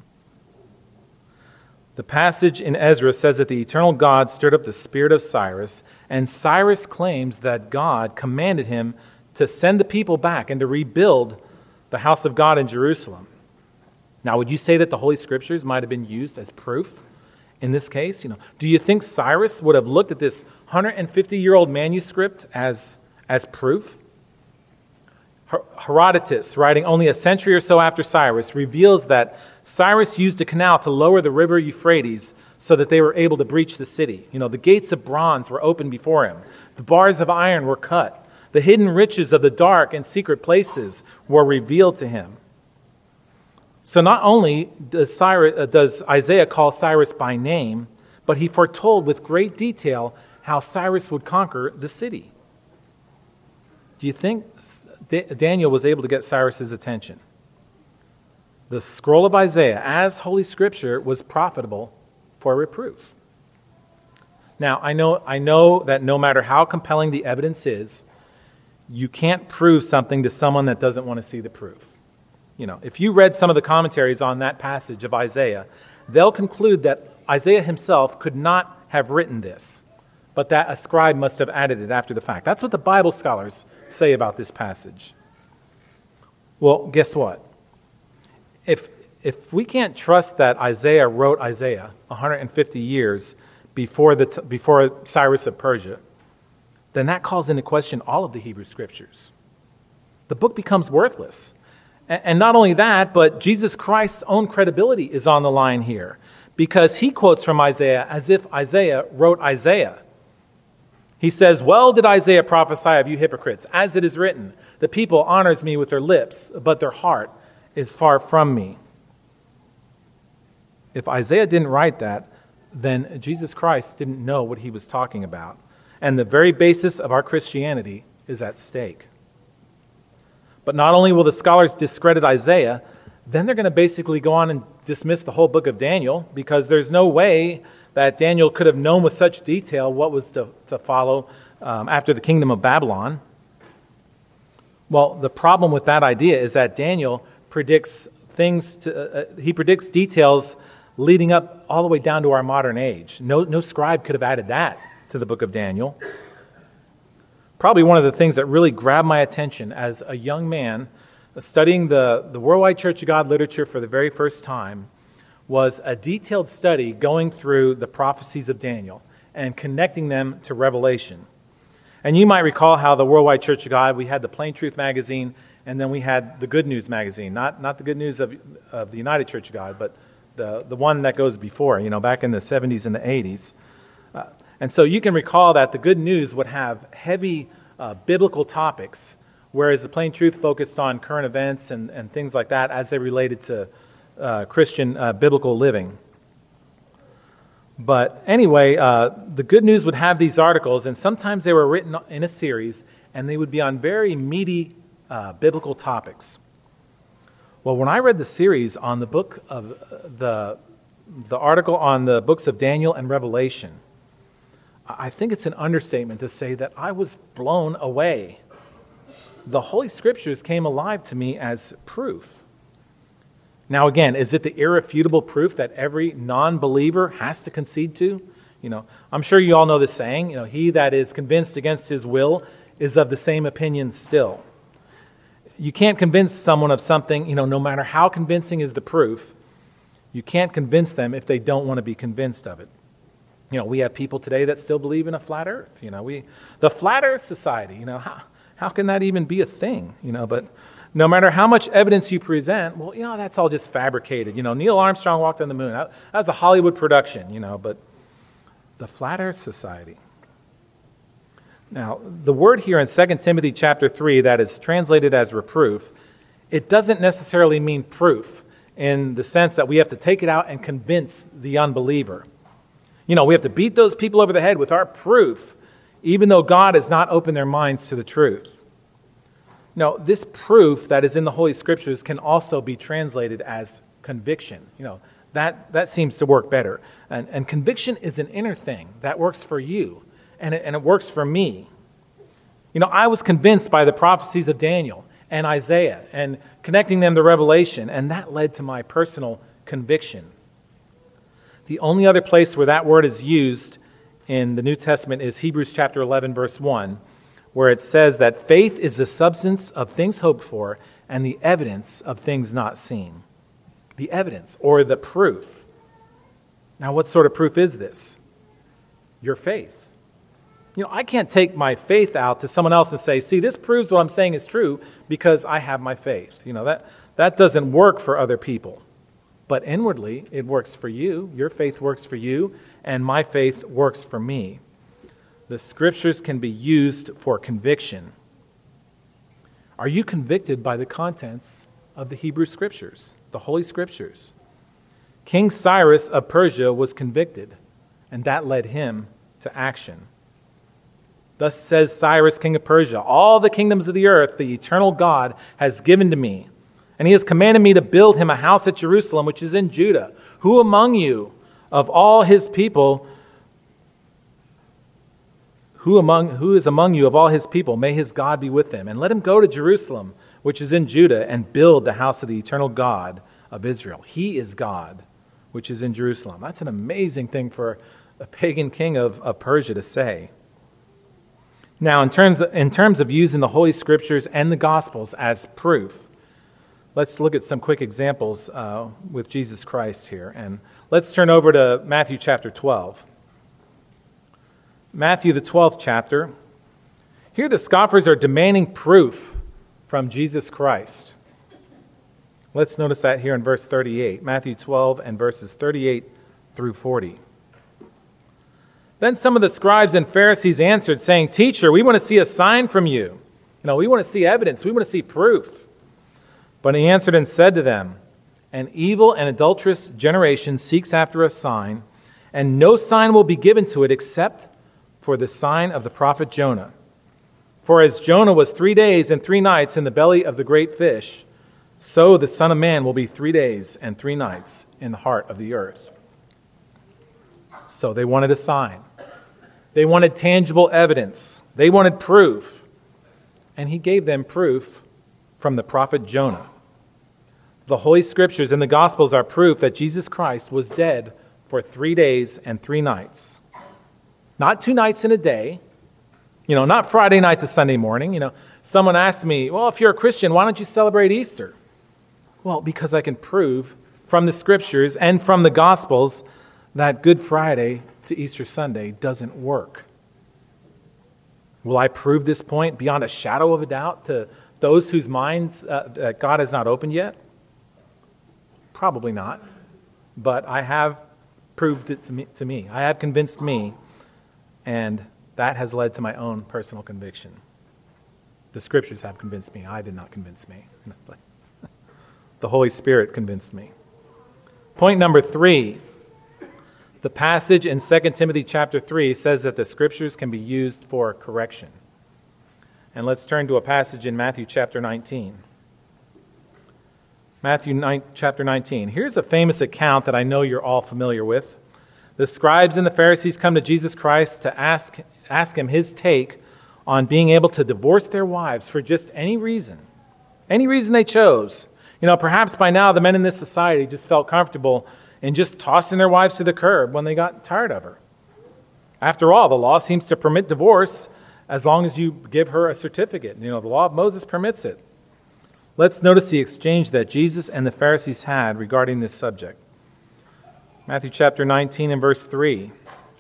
The passage in Ezra says that the eternal God stirred up the spirit of Cyrus, and Cyrus claims that God commanded him to send the people back and to rebuild the house of God in Jerusalem. Now, would you say that the Holy Scriptures might have been used as proof in this case? You know, do you think Cyrus would have looked at this one hundred fifty-year-old manuscript as, as proof? Herodotus, writing only a century or so after Cyrus, reveals that Cyrus used a canal to lower the river Euphrates so that they were able to breach the city. You know, the gates of bronze were opened before him. The bars of iron were cut. The hidden riches of the dark and secret places were revealed to him. So not only does, Cyrus, uh, does Isaiah call Cyrus by name, but he foretold with great detail how Cyrus would conquer the city. Do you think Daniel was able to get Cyrus's attention? The scroll of Isaiah, as Holy Scripture, was profitable for reproof. Now, I know, I know that no matter how compelling the evidence is, you can't prove something to someone that doesn't want to see the proof. You know, if you read some of the commentaries on that passage of Isaiah, they'll conclude that Isaiah himself could not have written this, but that a scribe must have added it after the fact. That's what the Bible scholars say about this passage. Well, guess what? If if we can't trust that Isaiah wrote Isaiah one hundred fifty years before the before Cyrus of Persia, then that calls into question all of the Hebrew Scriptures. The book becomes worthless. And not only that, but Jesus Christ's own credibility is on the line here, because he quotes from Isaiah as if Isaiah wrote Isaiah. He says, well did Isaiah prophesy of you hypocrites, as it is written, the people honors me with their lips, but their heart is far from me. If Isaiah didn't write that, then Jesus Christ didn't know what he was talking about. And the very basis of our Christianity is at stake. But not only will the scholars discredit Isaiah, then they're going to basically go on and dismiss the whole book of Daniel, because there's no way that Daniel could have known with such detail what was to, to follow um, after the kingdom of Babylon. Well, the problem with that idea is that Daniel predicts things, to, uh, he predicts details leading up all the way down to our modern age. No, no scribe could have added that to the book of Daniel. Probably one of the things that really grabbed my attention as a young man studying the, the Worldwide Church of God literature for the very first time was a detailed study going through the prophecies of Daniel and connecting them to Revelation. And you might recall how the Worldwide Church of God, we had the Plain Truth magazine, and then we had the Good News magazine. Not not the Good News of, of the United Church of God, but the, the one that goes before, you know, back in the seventies and the eighties. Uh, and so you can recall that the Good News would have heavy uh, biblical topics, whereas the Plain Truth focused on current events and, and things like that as they related to uh, Christian uh, biblical living. But anyway, uh, the Good News would have these articles, and sometimes they were written in a series, and they would be on very meaty uh, biblical topics. Well, when I read the series on the book of uh, the the article on the books of Daniel and Revelation, I think it's an understatement to say that I was blown away. The Holy Scriptures came alive to me as proof. Now, again, is it the irrefutable proof that every non-believer has to concede to? You know, I'm sure you all know the saying, you know, he that is convinced against his will is of the same opinion still. You can't convince someone of something, you know, no matter how convincing is the proof, you can't convince them if they don't want to be convinced of it. You know, we have people today that still believe in a flat earth. You know, we the Flat Earth Society, you know, how, how can that even be a thing? You know, but no matter how much evidence you present, well, you know, that's all just fabricated. You know, Neil Armstrong walked on the moon. That, that was a Hollywood production, you know, but the Flat Earth Society. Now, the word here in Second Timothy chapter three that is translated as reproof, it doesn't necessarily mean proof in the sense that we have to take it out and convince the unbeliever. You know, we have to beat those people over the head with our proof, even though God has not opened their minds to the truth. No, this proof that is in the Holy Scriptures can also be translated as conviction. You know, that, that seems to work better. And, and conviction is an inner thing that works for you, and it, and it works for me. You know, I was convinced by the prophecies of Daniel and Isaiah and connecting them to Revelation, and that led to my personal conviction. The only other place where that word is used in the New Testament is Hebrews chapter eleven, verse one, where it says that faith is the substance of things hoped for and the evidence of things not seen. The evidence, or the proof. Now, what sort of proof is this? Your faith. You know, I can't take my faith out to someone else and say, see, this proves what I'm saying is true because I have my faith. You know, that, that doesn't work for other people. But inwardly, it works for you. Your faith works for you, and my faith works for me. The Scriptures can be used for conviction. Are you convicted by the contents of the Hebrew Scriptures, the Holy Scriptures? King Cyrus of Persia was convicted, and that led him to action. Thus says Cyrus, king of Persia, all the kingdoms of the earth the eternal God has given to me, and he has commanded me to build him a house at Jerusalem, which is in Judah. Who among you, of all his people, Who among who is among you of all his people? May his God be with him. And let him go to Jerusalem, which is in Judah, and build the house of the eternal God of Israel. He is God, which is in Jerusalem. That's an amazing thing for a pagan king of, of Persia to say. Now, in terms of, in terms of using the Holy Scriptures and the Gospels as proof, let's look at some quick examples uh, with Jesus Christ here. And let's turn over to Matthew chapter twelve. Matthew, the twelfth chapter. Here the scoffers are demanding proof from Jesus Christ. Let's notice that here in verse thirty-eight. Matthew twelve and verses thirty-eight through forty. Then some of the scribes and Pharisees answered, saying, Teacher, we want to see a sign from you. You know, we want to see evidence. We want to see proof. But he answered and said to them, An evil and adulterous generation seeks after a sign, and no sign will be given to it except for the sign of the prophet Jonah. For as Jonah was three days and three nights in the belly of the great fish, so the Son of Man will be three days and three nights in the heart of the earth. So they wanted a sign. They wanted tangible evidence. They wanted proof. And he gave them proof from the prophet Jonah. The Holy Scriptures and the Gospels are proof that Jesus Christ was dead for three days and three nights. Not two nights in a day. You know, not Friday night to Sunday morning. You know, someone asked me, well, if you're a Christian, why don't you celebrate Easter? Well, because I can prove from the Scriptures and from the Gospels that Good Friday to Easter Sunday doesn't work. Will I prove this point beyond a shadow of a doubt to those whose minds uh, that God has not opened yet? Probably not. But I have proved it to me, to me. I have convinced me, and that has led to my own personal conviction. The Scriptures have convinced me. I did not convince me. The Holy Spirit convinced me. Point number three. The passage in Second Timothy chapter three says that the Scriptures can be used for correction. And let's turn to a passage in Matthew chapter nineteen. Matthew nine, chapter nineteen. Here's a famous account that I know you're all familiar with. The scribes and the Pharisees come to Jesus Christ to ask, ask him his take on being able to divorce their wives for just any reason. Any reason they chose. You know, perhaps by now the men in this society just felt comfortable in just tossing their wives to the curb when they got tired of her. After all, the law seems to permit divorce as long as you give her a certificate. You know, the law of Moses permits it. Let's notice the exchange that Jesus and the Pharisees had regarding this subject. Matthew chapter nineteen and verse three.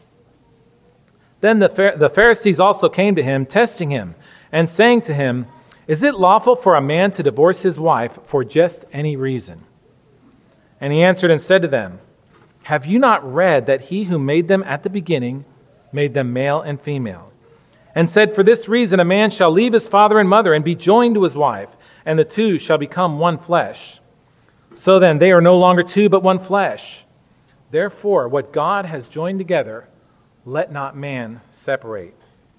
Then the, the Pharisees also came to him, testing him, and saying to him, "Is it lawful for a man to divorce his wife for just any reason?" And he answered and said to them, "Have you not read that he who made them at the beginning made them male and female? And said, for this reason a man shall leave his father and mother and be joined to his wife, and the two shall become one flesh. So then they are no longer two, but one flesh. Therefore, what God has joined together, let not man separate."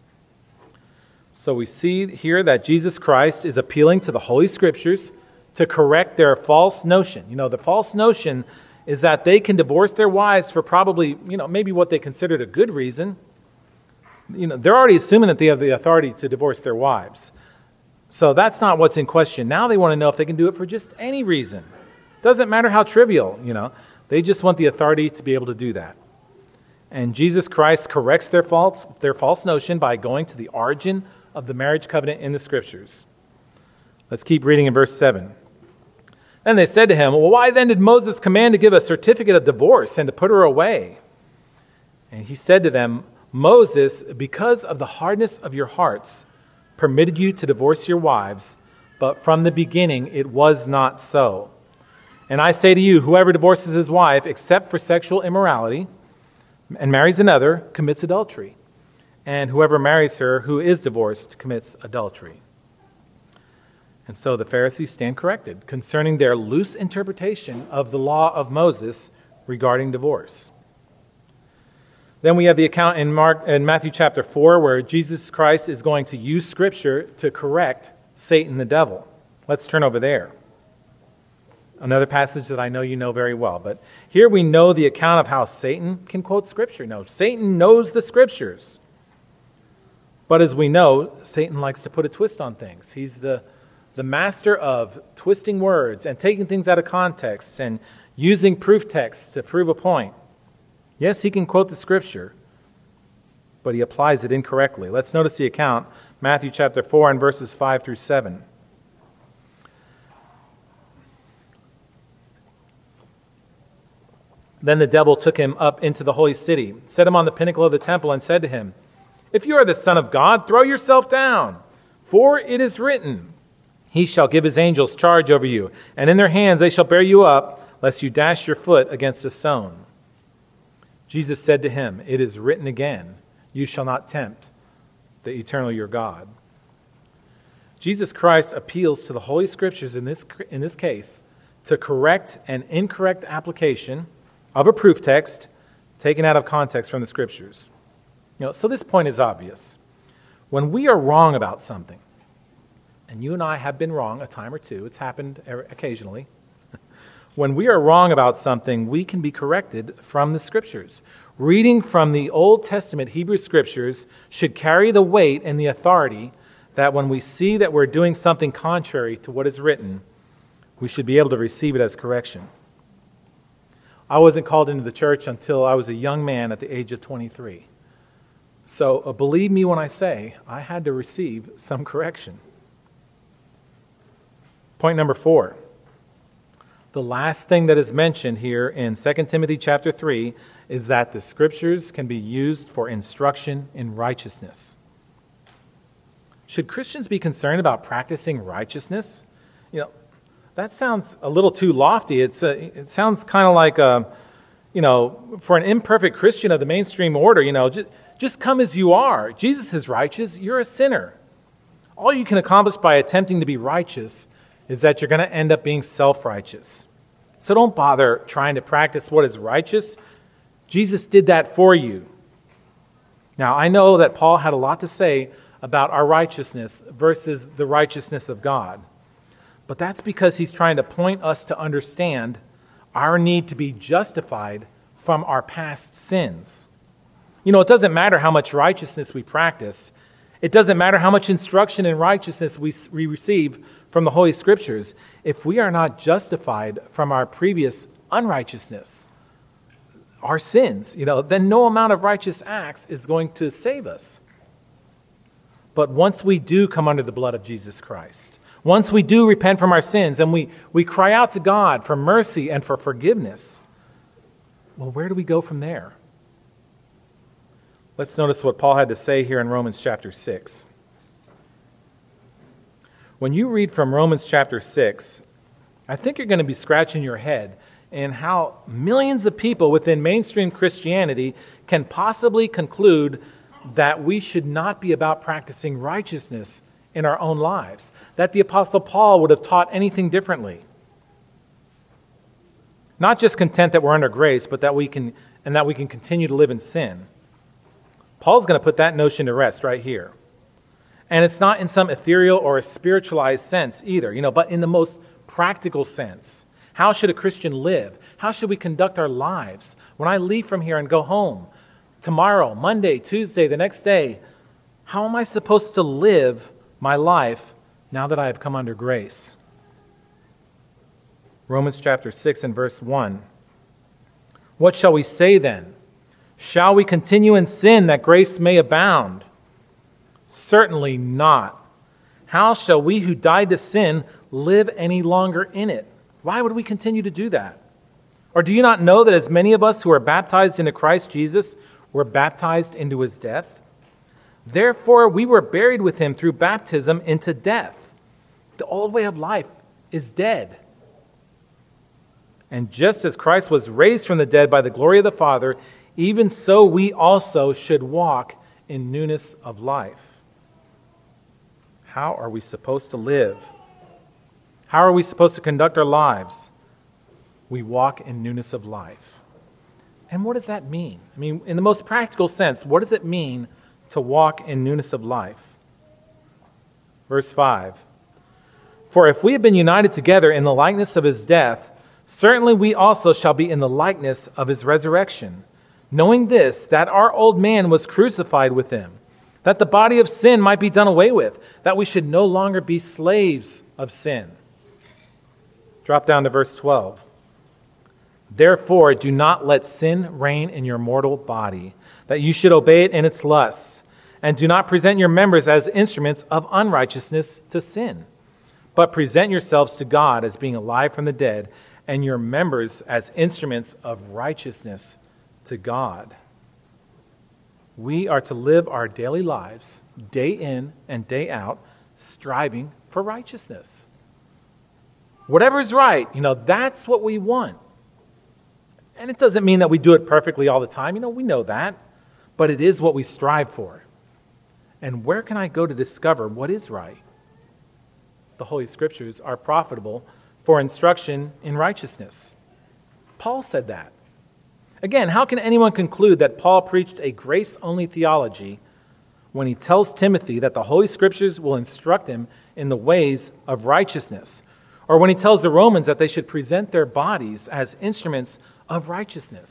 So we see here that Jesus Christ is appealing to the Holy Scriptures to correct their false notion. You know, the false notion is that they can divorce their wives for probably, you know, maybe what they considered a good reason. You know, they're already assuming that they have the authority to divorce their wives. So that's not what's in question. Now they want to know if they can do it for just any reason. Doesn't matter how trivial, you know. They just want the authority to be able to do that. And Jesus Christ corrects their false, their false notion by going to the origin of the marriage covenant in the Scriptures. Let's keep reading in verse seven. Then they said to him, "Well, why then did Moses command to give a certificate of divorce and to put her away?" And he said to them, "Moses, because of the hardness of your hearts, permitted you to divorce your wives, but from the beginning it was not so. And I say to you, whoever divorces his wife, except for sexual immorality, and marries another, commits adultery. And whoever marries her who is divorced commits adultery." And so the Pharisees stand corrected concerning their loose interpretation of the law of Moses regarding divorce. Then we have the account in Mark in Matthew chapter four where Jesus Christ is going to use Scripture to correct Satan the devil. Let's turn over there. Another passage that I know you know very well. But here we know the account of how Satan can quote Scripture. No, Satan knows the Scriptures. But as we know, Satan likes to put a twist on things. He's the, the master of twisting words and taking things out of context and using proof texts to prove a point. Yes, he can quote the Scripture, but he applies it incorrectly. Let's notice the account, Matthew chapter four and verses five through seven. Then the devil took him up into the holy city, set him on the pinnacle of the temple, and said to him, "If you are the Son of God, throw yourself down, for it is written, He shall give his angels charge over you, and in their hands they shall bear you up, lest you dash your foot against a stone." Jesus said to him, "It is written again, you shall not tempt the eternal your God." Jesus Christ appeals to the Holy Scriptures in this, in this case to correct an incorrect application of a proof text taken out of context from the Scriptures. You know, so this point is obvious. When we are wrong about something, and you and I have been wrong a time or two, it's happened occasionally. When we are wrong about something, we can be corrected from the Scriptures. Reading from the Old Testament Hebrew Scriptures should carry the weight and the authority that when we see that we're doing something contrary to what is written, we should be able to receive it as correction. I wasn't called into the church until I was a young man at the age of twenty-three. So uh, believe me when I say I had to receive some correction. Point number four. The last thing that is mentioned here in Second Timothy chapter three is that the Scriptures can be used for instruction in righteousness. Should Christians be concerned about practicing righteousness? You know, that sounds a little too lofty. It's a, it sounds kind of like, a, you know, for an imperfect Christian of the mainstream order, you know, just, just come as you are. Jesus is righteous. You're a sinner. All you can accomplish by attempting to be righteous is that you're going to end up being self-righteous. So don't bother trying to practice what is righteous. Jesus did that for you. Now, I know that Paul had a lot to say about our righteousness versus the righteousness of God. But that's because he's trying to point us to understand our need to be justified from our past sins. You know, it doesn't matter how much righteousness we practice. It doesn't matter how much instruction in righteousness we, we receive from the Holy Scriptures. If we are not justified from our previous unrighteousness, our sins, you know, then no amount of righteous acts is going to save us. But once we do come under the blood of Jesus Christ, once we do repent from our sins and we, we cry out to God for mercy and for forgiveness, well, where do we go from there? Let's notice what Paul had to say here in Romans chapter six. When you read from Romans chapter six, I think you're going to be scratching your head in how millions of people within mainstream Christianity can possibly conclude that we should not be about practicing righteousness in our own lives, that the Apostle Paul would have taught anything differently. Not just content that we're under grace, but that we can, and that we can continue to live in sin. Paul's going to put that notion to rest right here. And it's not in some ethereal or a spiritualized sense either, you know, but in the most practical sense. How should a Christian live? How should we conduct our lives? When I leave from here and go home, tomorrow, Monday, Tuesday, the next day, how am I supposed to live my life now that I have come under grace? Romans chapter six and verse one. What shall we say then? Shall we continue in sin that grace may abound? Certainly not. How shall we who died to sin live any longer in it? Why would we continue to do that? Or do you not know that as many of us who are baptized into Christ Jesus were baptized into his death? Therefore, we were buried with him through baptism into death. The old way of life is dead. And just as Christ was raised from the dead by the glory of the Father, even so we also should walk in newness of life. How are we supposed to live? How are we supposed to conduct our lives? We walk in newness of life. And what does that mean? I mean, in the most practical sense, what does it mean to walk in newness of life? Verse five. For if we have been united together in the likeness of his death, certainly we also shall be in the likeness of his resurrection, knowing this, that our old man was crucified with him, that the body of sin might be done away with, that we should no longer be slaves of sin. Drop down to verse twelve. Therefore, do not let sin reign in your mortal body, that you should obey it in its lusts, and do not present your members as instruments of unrighteousness to sin, but present yourselves to God as being alive from the dead, and your members as instruments of righteousness to God. We are to live our daily lives, day in and day out, striving for righteousness. Whatever is right, you know, that's what we want. And it doesn't mean that we do it perfectly all the time. You know, we know that. But it is what we strive for. And where can I go to discover what is right? The Holy Scriptures are profitable for instruction in righteousness. Paul said that. Again, how can anyone conclude that Paul preached a grace-only theology when he tells Timothy that the Holy Scriptures will instruct him in the ways of righteousness? Or when he tells the Romans that they should present their bodies as instruments of righteousness?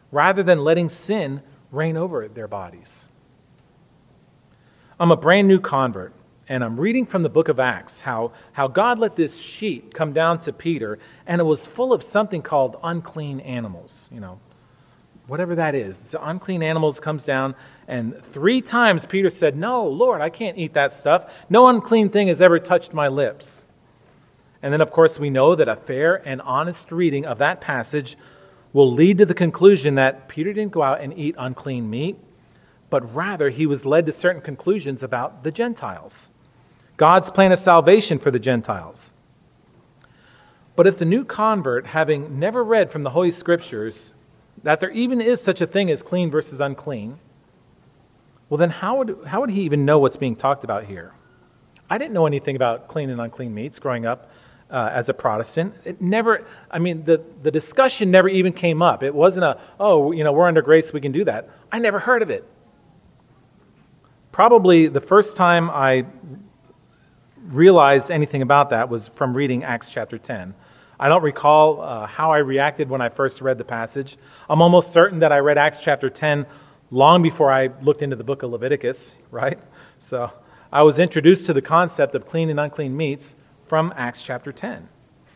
rather than letting sin reign over their bodies. I'm a brand new convert, and I'm reading from the book of Acts how, how God let this sheet come down to Peter, and it was full of something called unclean animals, you know, whatever that is. It's unclean animals comes down, and three times Peter said, "No, Lord, I can't eat that stuff. No unclean thing has ever touched my lips." And then, of course, we know that a fair and honest reading of that passage will lead to the conclusion that Peter didn't go out and eat unclean meat, but rather he was led to certain conclusions about the Gentiles, God's plan of salvation for the Gentiles. But if the new convert, having never read from the Holy Scriptures that there even is such a thing as clean versus unclean, well then how would, how would he even know what's being talked about here? I didn't know anything about clean and unclean meats growing up uh, as a Protestant. It never, I mean, the, the discussion never even came up. It wasn't a, oh, you know, we're under grace, we can do that. I never heard of it. Probably the first time I realized anything about that was from reading Acts chapter ten. I don't recall uh, how I reacted when I first read the passage. I'm almost certain that I read Acts chapter ten long before I looked into the book of Leviticus, right? So I was introduced to the concept of clean and unclean meats from Acts chapter ten.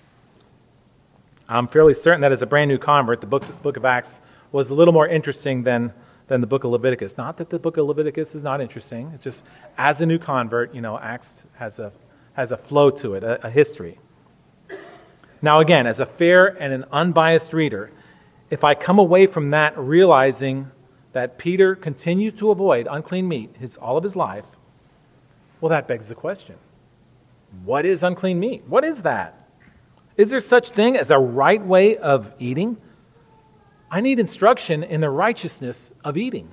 I'm fairly certain that as a brand new convert, the book, book of Acts was a little more interesting than, than the book of Leviticus. Not that the book of Leviticus is not interesting. It's just as a new convert, you know, Acts has a, has a flow to it, a, a history. Now again, as a fair and an unbiased reader, if I come away from that realizing that Peter continued to avoid unclean meat his, all of his life, well, that begs the question. What is unclean meat? What is that? Is there such thing as a right way of eating? I need instruction in the righteousness of eating.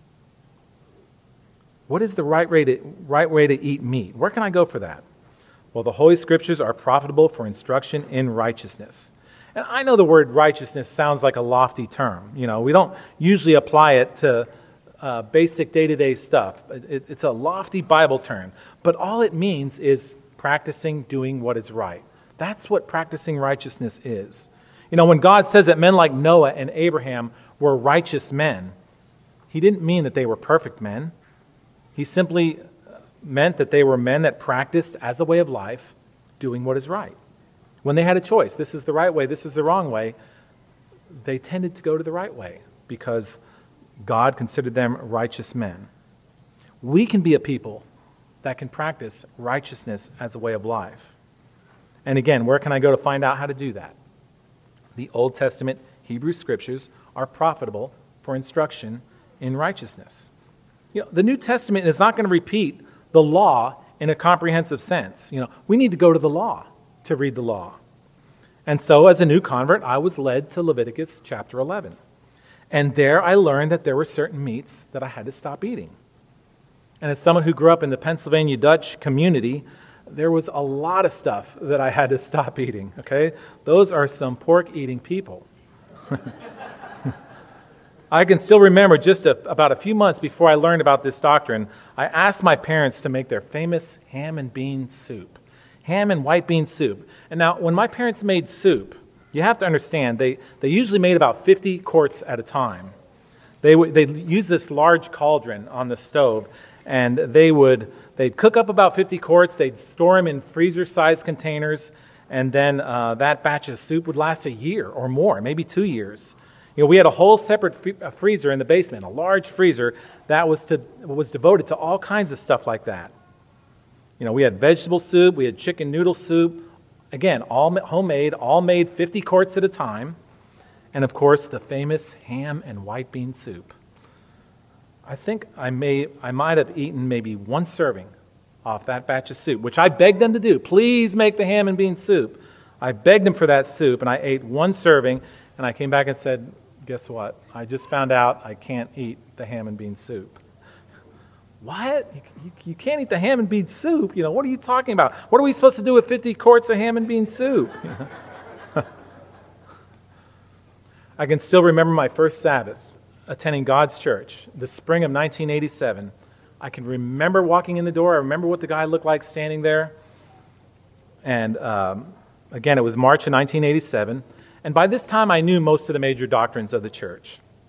What is the right way to, right way to eat meat? Where can I go for that? Well, the Holy Scriptures are profitable for instruction in righteousness. And I know the word righteousness sounds like a lofty term. You know, we don't usually apply it to uh, basic day-to-day stuff. It, it's a lofty Bible term. But all it means is practicing doing what is right. That's what practicing righteousness is. You know, when God says that men like Noah and Abraham were righteous men, he didn't mean that they were perfect men. He simply meant that they were men that practiced as a way of life doing what is right. When they had a choice, this is the right way, this is the wrong way, they tended to go to the right way because God considered them righteous men. We can be a people that can practice righteousness as a way of life. And again, where can I go to find out how to do that? The Old Testament Hebrew Scriptures are profitable for instruction in righteousness. You know, the New Testament is not going to repeat the law in a comprehensive sense. You know, we need to go to the law to read the law. And so as a new convert, I was led to Leviticus chapter eleven. And there I learned that there were certain meats that I had to stop eating. And as someone who grew up in the Pennsylvania Dutch community, there was a lot of stuff that I had to stop eating, okay? Those are some pork-eating people. I can still remember just a, about a few months before I learned about this doctrine, I asked my parents to make their famous ham and bean soup. Ham and white bean soup. And now, when my parents made soup, you have to understand, they, they usually made about fifty quarts at a time. They would they use this large cauldron on the stove, and they would they'd cook up about fifty quarts, they'd store them in freezer-sized containers, and then uh, that batch of soup would last a year or more, maybe two years. You know, we had a whole separate f- freezer in the basement, a large freezer that was to was devoted to all kinds of stuff like that. You know, we had vegetable soup, we had chicken noodle soup, again, all homemade, all made fifty quarts at a time, and of course, the famous ham and white bean soup. I think I may I might have eaten maybe one serving off that batch of soup, which I begged them to do. Please make the ham and bean soup. I begged them for that soup, and I ate one serving, and I came back and said, guess what? I just found out I can't eat the ham and bean soup. What? You, you, you can't eat the ham and bean soup? You know, what are you talking about? What are we supposed to do with fifty quarts of ham and bean soup? I can still remember my first Sabbath attending God's church, the spring of nineteen eighty-seven. I can remember walking in the door. I remember what the guy looked like standing there. And um, again, it was March of nineteen eighty-seven. And by this time, I knew most of the major doctrines of the church.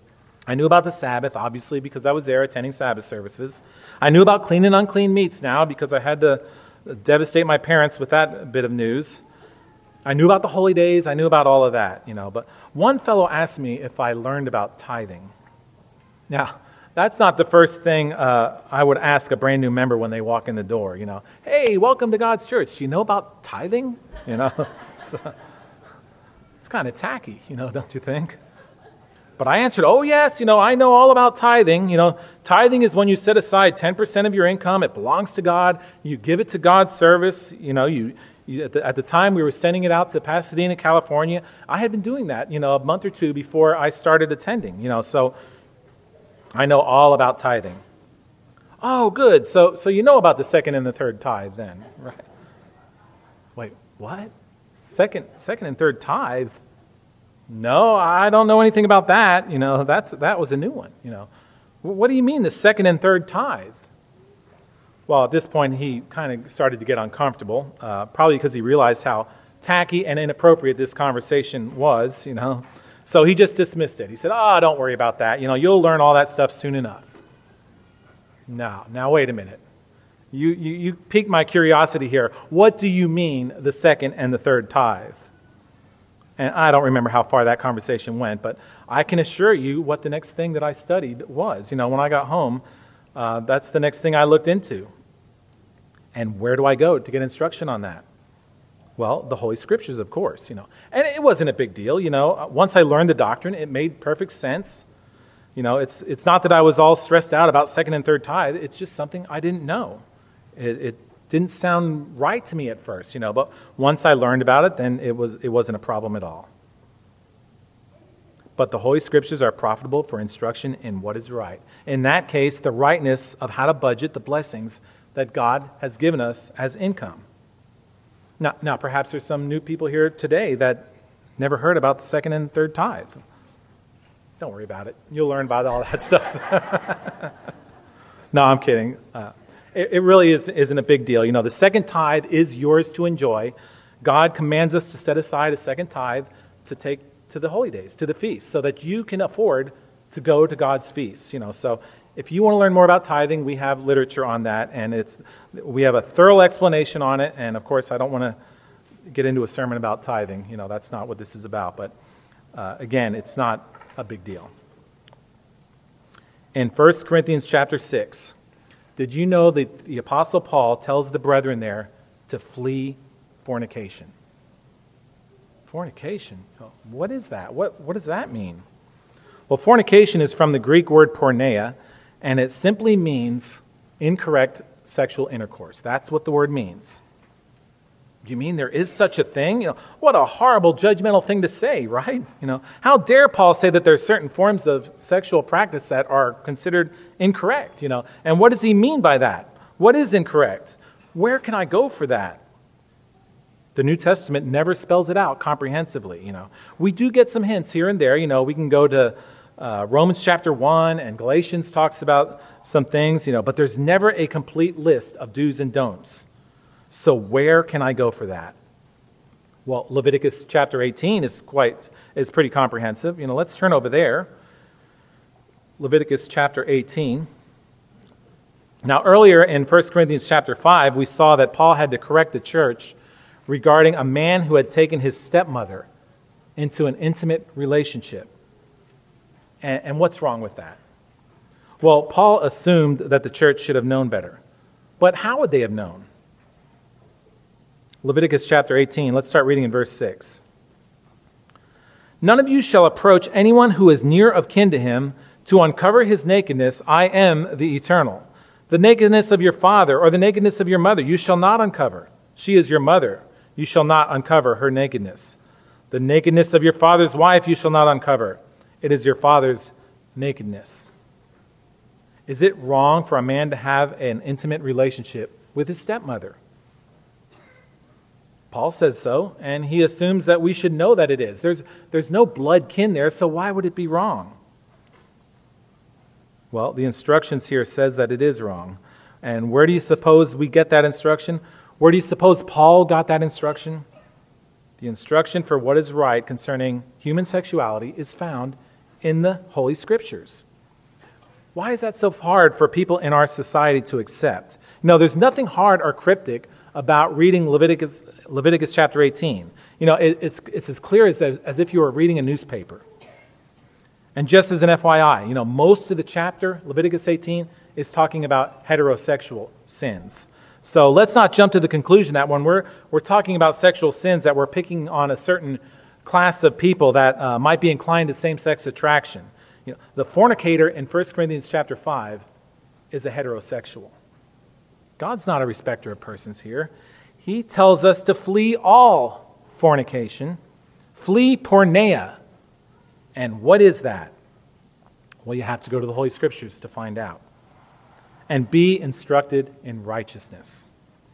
I knew about the Sabbath, obviously, because I was there attending Sabbath services. I knew about clean and unclean meats now because I had to devastate my parents with that bit of news. I knew about the holy days. I knew about all of that, you know. But one fellow asked me if I learned about tithing. Now, that's not the first thing uh, I would ask a brand new member when they walk in the door, you know. Hey, welcome to God's church. Do you know about tithing? You know, it's, uh, it's kind of tacky, you know, don't you think? But I answered, oh, yes, you know, I know all about tithing. You know, tithing is when you set aside ten percent of your income. It belongs to God. You give it to God's service. You know, you, you at, the, at the time we were sending it out to Pasadena, California. I had been doing that, you know, a month or two before I started attending, you know, so I know all about tithing. Oh, good. So, so you know about the second and the third tithe then, right? Wait, what? Second, second and third tithe? No, I don't know anything about that. You know, that's that was a new one. You know, what do you mean the second and third tithe? Well, at this point, he kind of started to get uncomfortable, uh, probably because he realized how tacky and inappropriate this conversation was. You know, so he just dismissed it. He said, "Oh, don't worry about that. You know, you'll learn all that stuff soon enough." Now, now, wait a minute. You you, you piqued my curiosity here. What do you mean the second and the third tithe? And I don't remember how far that conversation went, but I can assure you what the next thing that I studied was. You know, when I got home, uh, that's the next thing I looked into. And where do I go to get instruction on that? Well, the Holy Scriptures, of course, you know. And it wasn't a big deal, you know. Once I learned the doctrine, it made perfect sense. You know, it's it's not that I was all stressed out about second and third tithe. It's just something I didn't know. It, it didn't sound right to me at first, you know, but once I learned about it, then it was it wasn't a problem at all. But the Holy Scriptures are profitable for instruction in what is right. In that case, the rightness of how to budget the blessings that God has given us as income. Now, now perhaps there's some new people here today that never heard about the second and third tithe. Don't worry about it. You'll learn about all that stuff. No, I'm kidding. Uh, It really is, isn't a big deal. You know, the second tithe is yours to enjoy. God commands us to set aside a second tithe to take to the holy days, to the feast, so that you can afford to go to God's feasts. You know, so if you want to learn more about tithing, we have literature on that, and it's we have a thorough explanation on it. And of course, I don't want to get into a sermon about tithing. You know, that's not what this is about. But uh, again, it's not a big deal. In First Corinthians chapter six. Did you know that the Apostle Paul tells the brethren there to flee fornication? Fornication? What is that? What, what does that mean? Well, fornication is from the Greek word porneia, and it simply means incorrect sexual intercourse. That's what the word means. You mean there is such a thing? You know, what a horrible judgmental thing to say, right? You know, how dare Paul say that there are certain forms of sexual practice that are considered incorrect, you know? And what does he mean by that? What is incorrect? Where can I go for that? The New Testament never spells it out comprehensively, you know. We do get some hints here and there, you know. We can go to uh, Romans chapter one, and Galatians talks about some things, you know, but there's never a complete list of do's and don'ts. So where can I go for that? Well, Leviticus chapter eighteen is quite is pretty comprehensive. You know, let's turn over there. Leviticus chapter eighteen. Now, earlier in First Corinthians chapter five, we saw that Paul had to correct the church regarding a man who had taken his stepmother into an intimate relationship. And, and what's wrong with that? Well, Paul assumed that the church should have known better. But how would they have known? Leviticus chapter eighteen, let's start reading in verse six. None of you shall approach anyone who is near of kin to him to uncover his nakedness. I am the Eternal. The nakedness of your father or the nakedness of your mother you shall not uncover. She is your mother. You shall not uncover her nakedness. The nakedness of your father's wife you shall not uncover. It is your father's nakedness. Is it wrong for a man to have an intimate relationship with his stepmother? Paul says so, and he assumes that we should know that it is. There's, there's no blood kin there, so why would it be wrong? Well, the instructions here says that it is wrong. And where do you suppose we get that instruction? Where do you suppose Paul got that instruction? The instruction for what is right concerning human sexuality is found in the Holy Scriptures. Why is that so hard for people in our society to accept? No, there's nothing hard or cryptic about reading Leviticus, Leviticus chapter eighteen. You know, it, it's, it's as clear as, as if you were reading a newspaper. And just as an F Y I, you know, most of the chapter, Leviticus eighteen, is talking about heterosexual sins. So let's not jump to the conclusion that when we're, we're talking about sexual sins, that we're picking on a certain class of people that uh, might be inclined to same-sex attraction. You know, the fornicator in First Corinthians chapter five is a heterosexual. God's not a respecter of persons here. He tells us to flee all fornication, flee porneia. And what is that? Well, you have to go to the Holy Scriptures to find out. And be instructed in righteousness.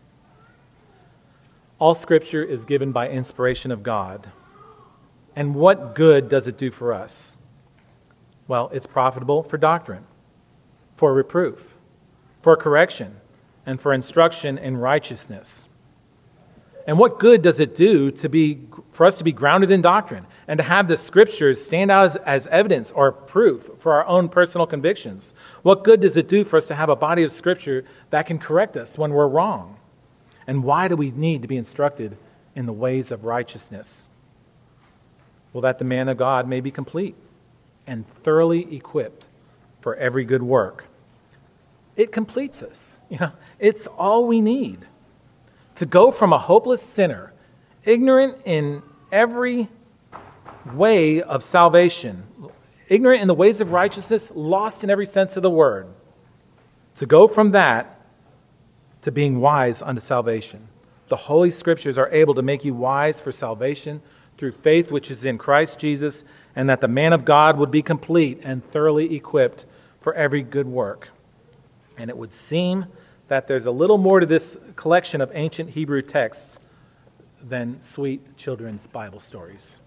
All Scripture is given by inspiration of God. And what good does it do for us? Well, it's profitable for doctrine, for reproof, for correction, and for instruction in righteousness. And what good does it do to be for us to be grounded in doctrine and to have the Scriptures stand out as, as evidence or proof for our own personal convictions? What good does it do for us to have a body of Scripture that can correct us when we're wrong? And why do we need to be instructed in the ways of righteousness? Well, that the man of God may be complete and thoroughly equipped for every good work. It completes us. You know, it's all we need to go from a hopeless sinner, ignorant in every way of salvation, ignorant in the ways of righteousness, lost in every sense of the word, to go from that to being wise unto salvation. The Holy Scriptures are able to make you wise for salvation through faith which is in Christ Jesus, and that the man of God would be complete and thoroughly equipped for every good work. And it would seem that there's a little more to this collection of ancient Hebrew texts than sweet children's Bible stories.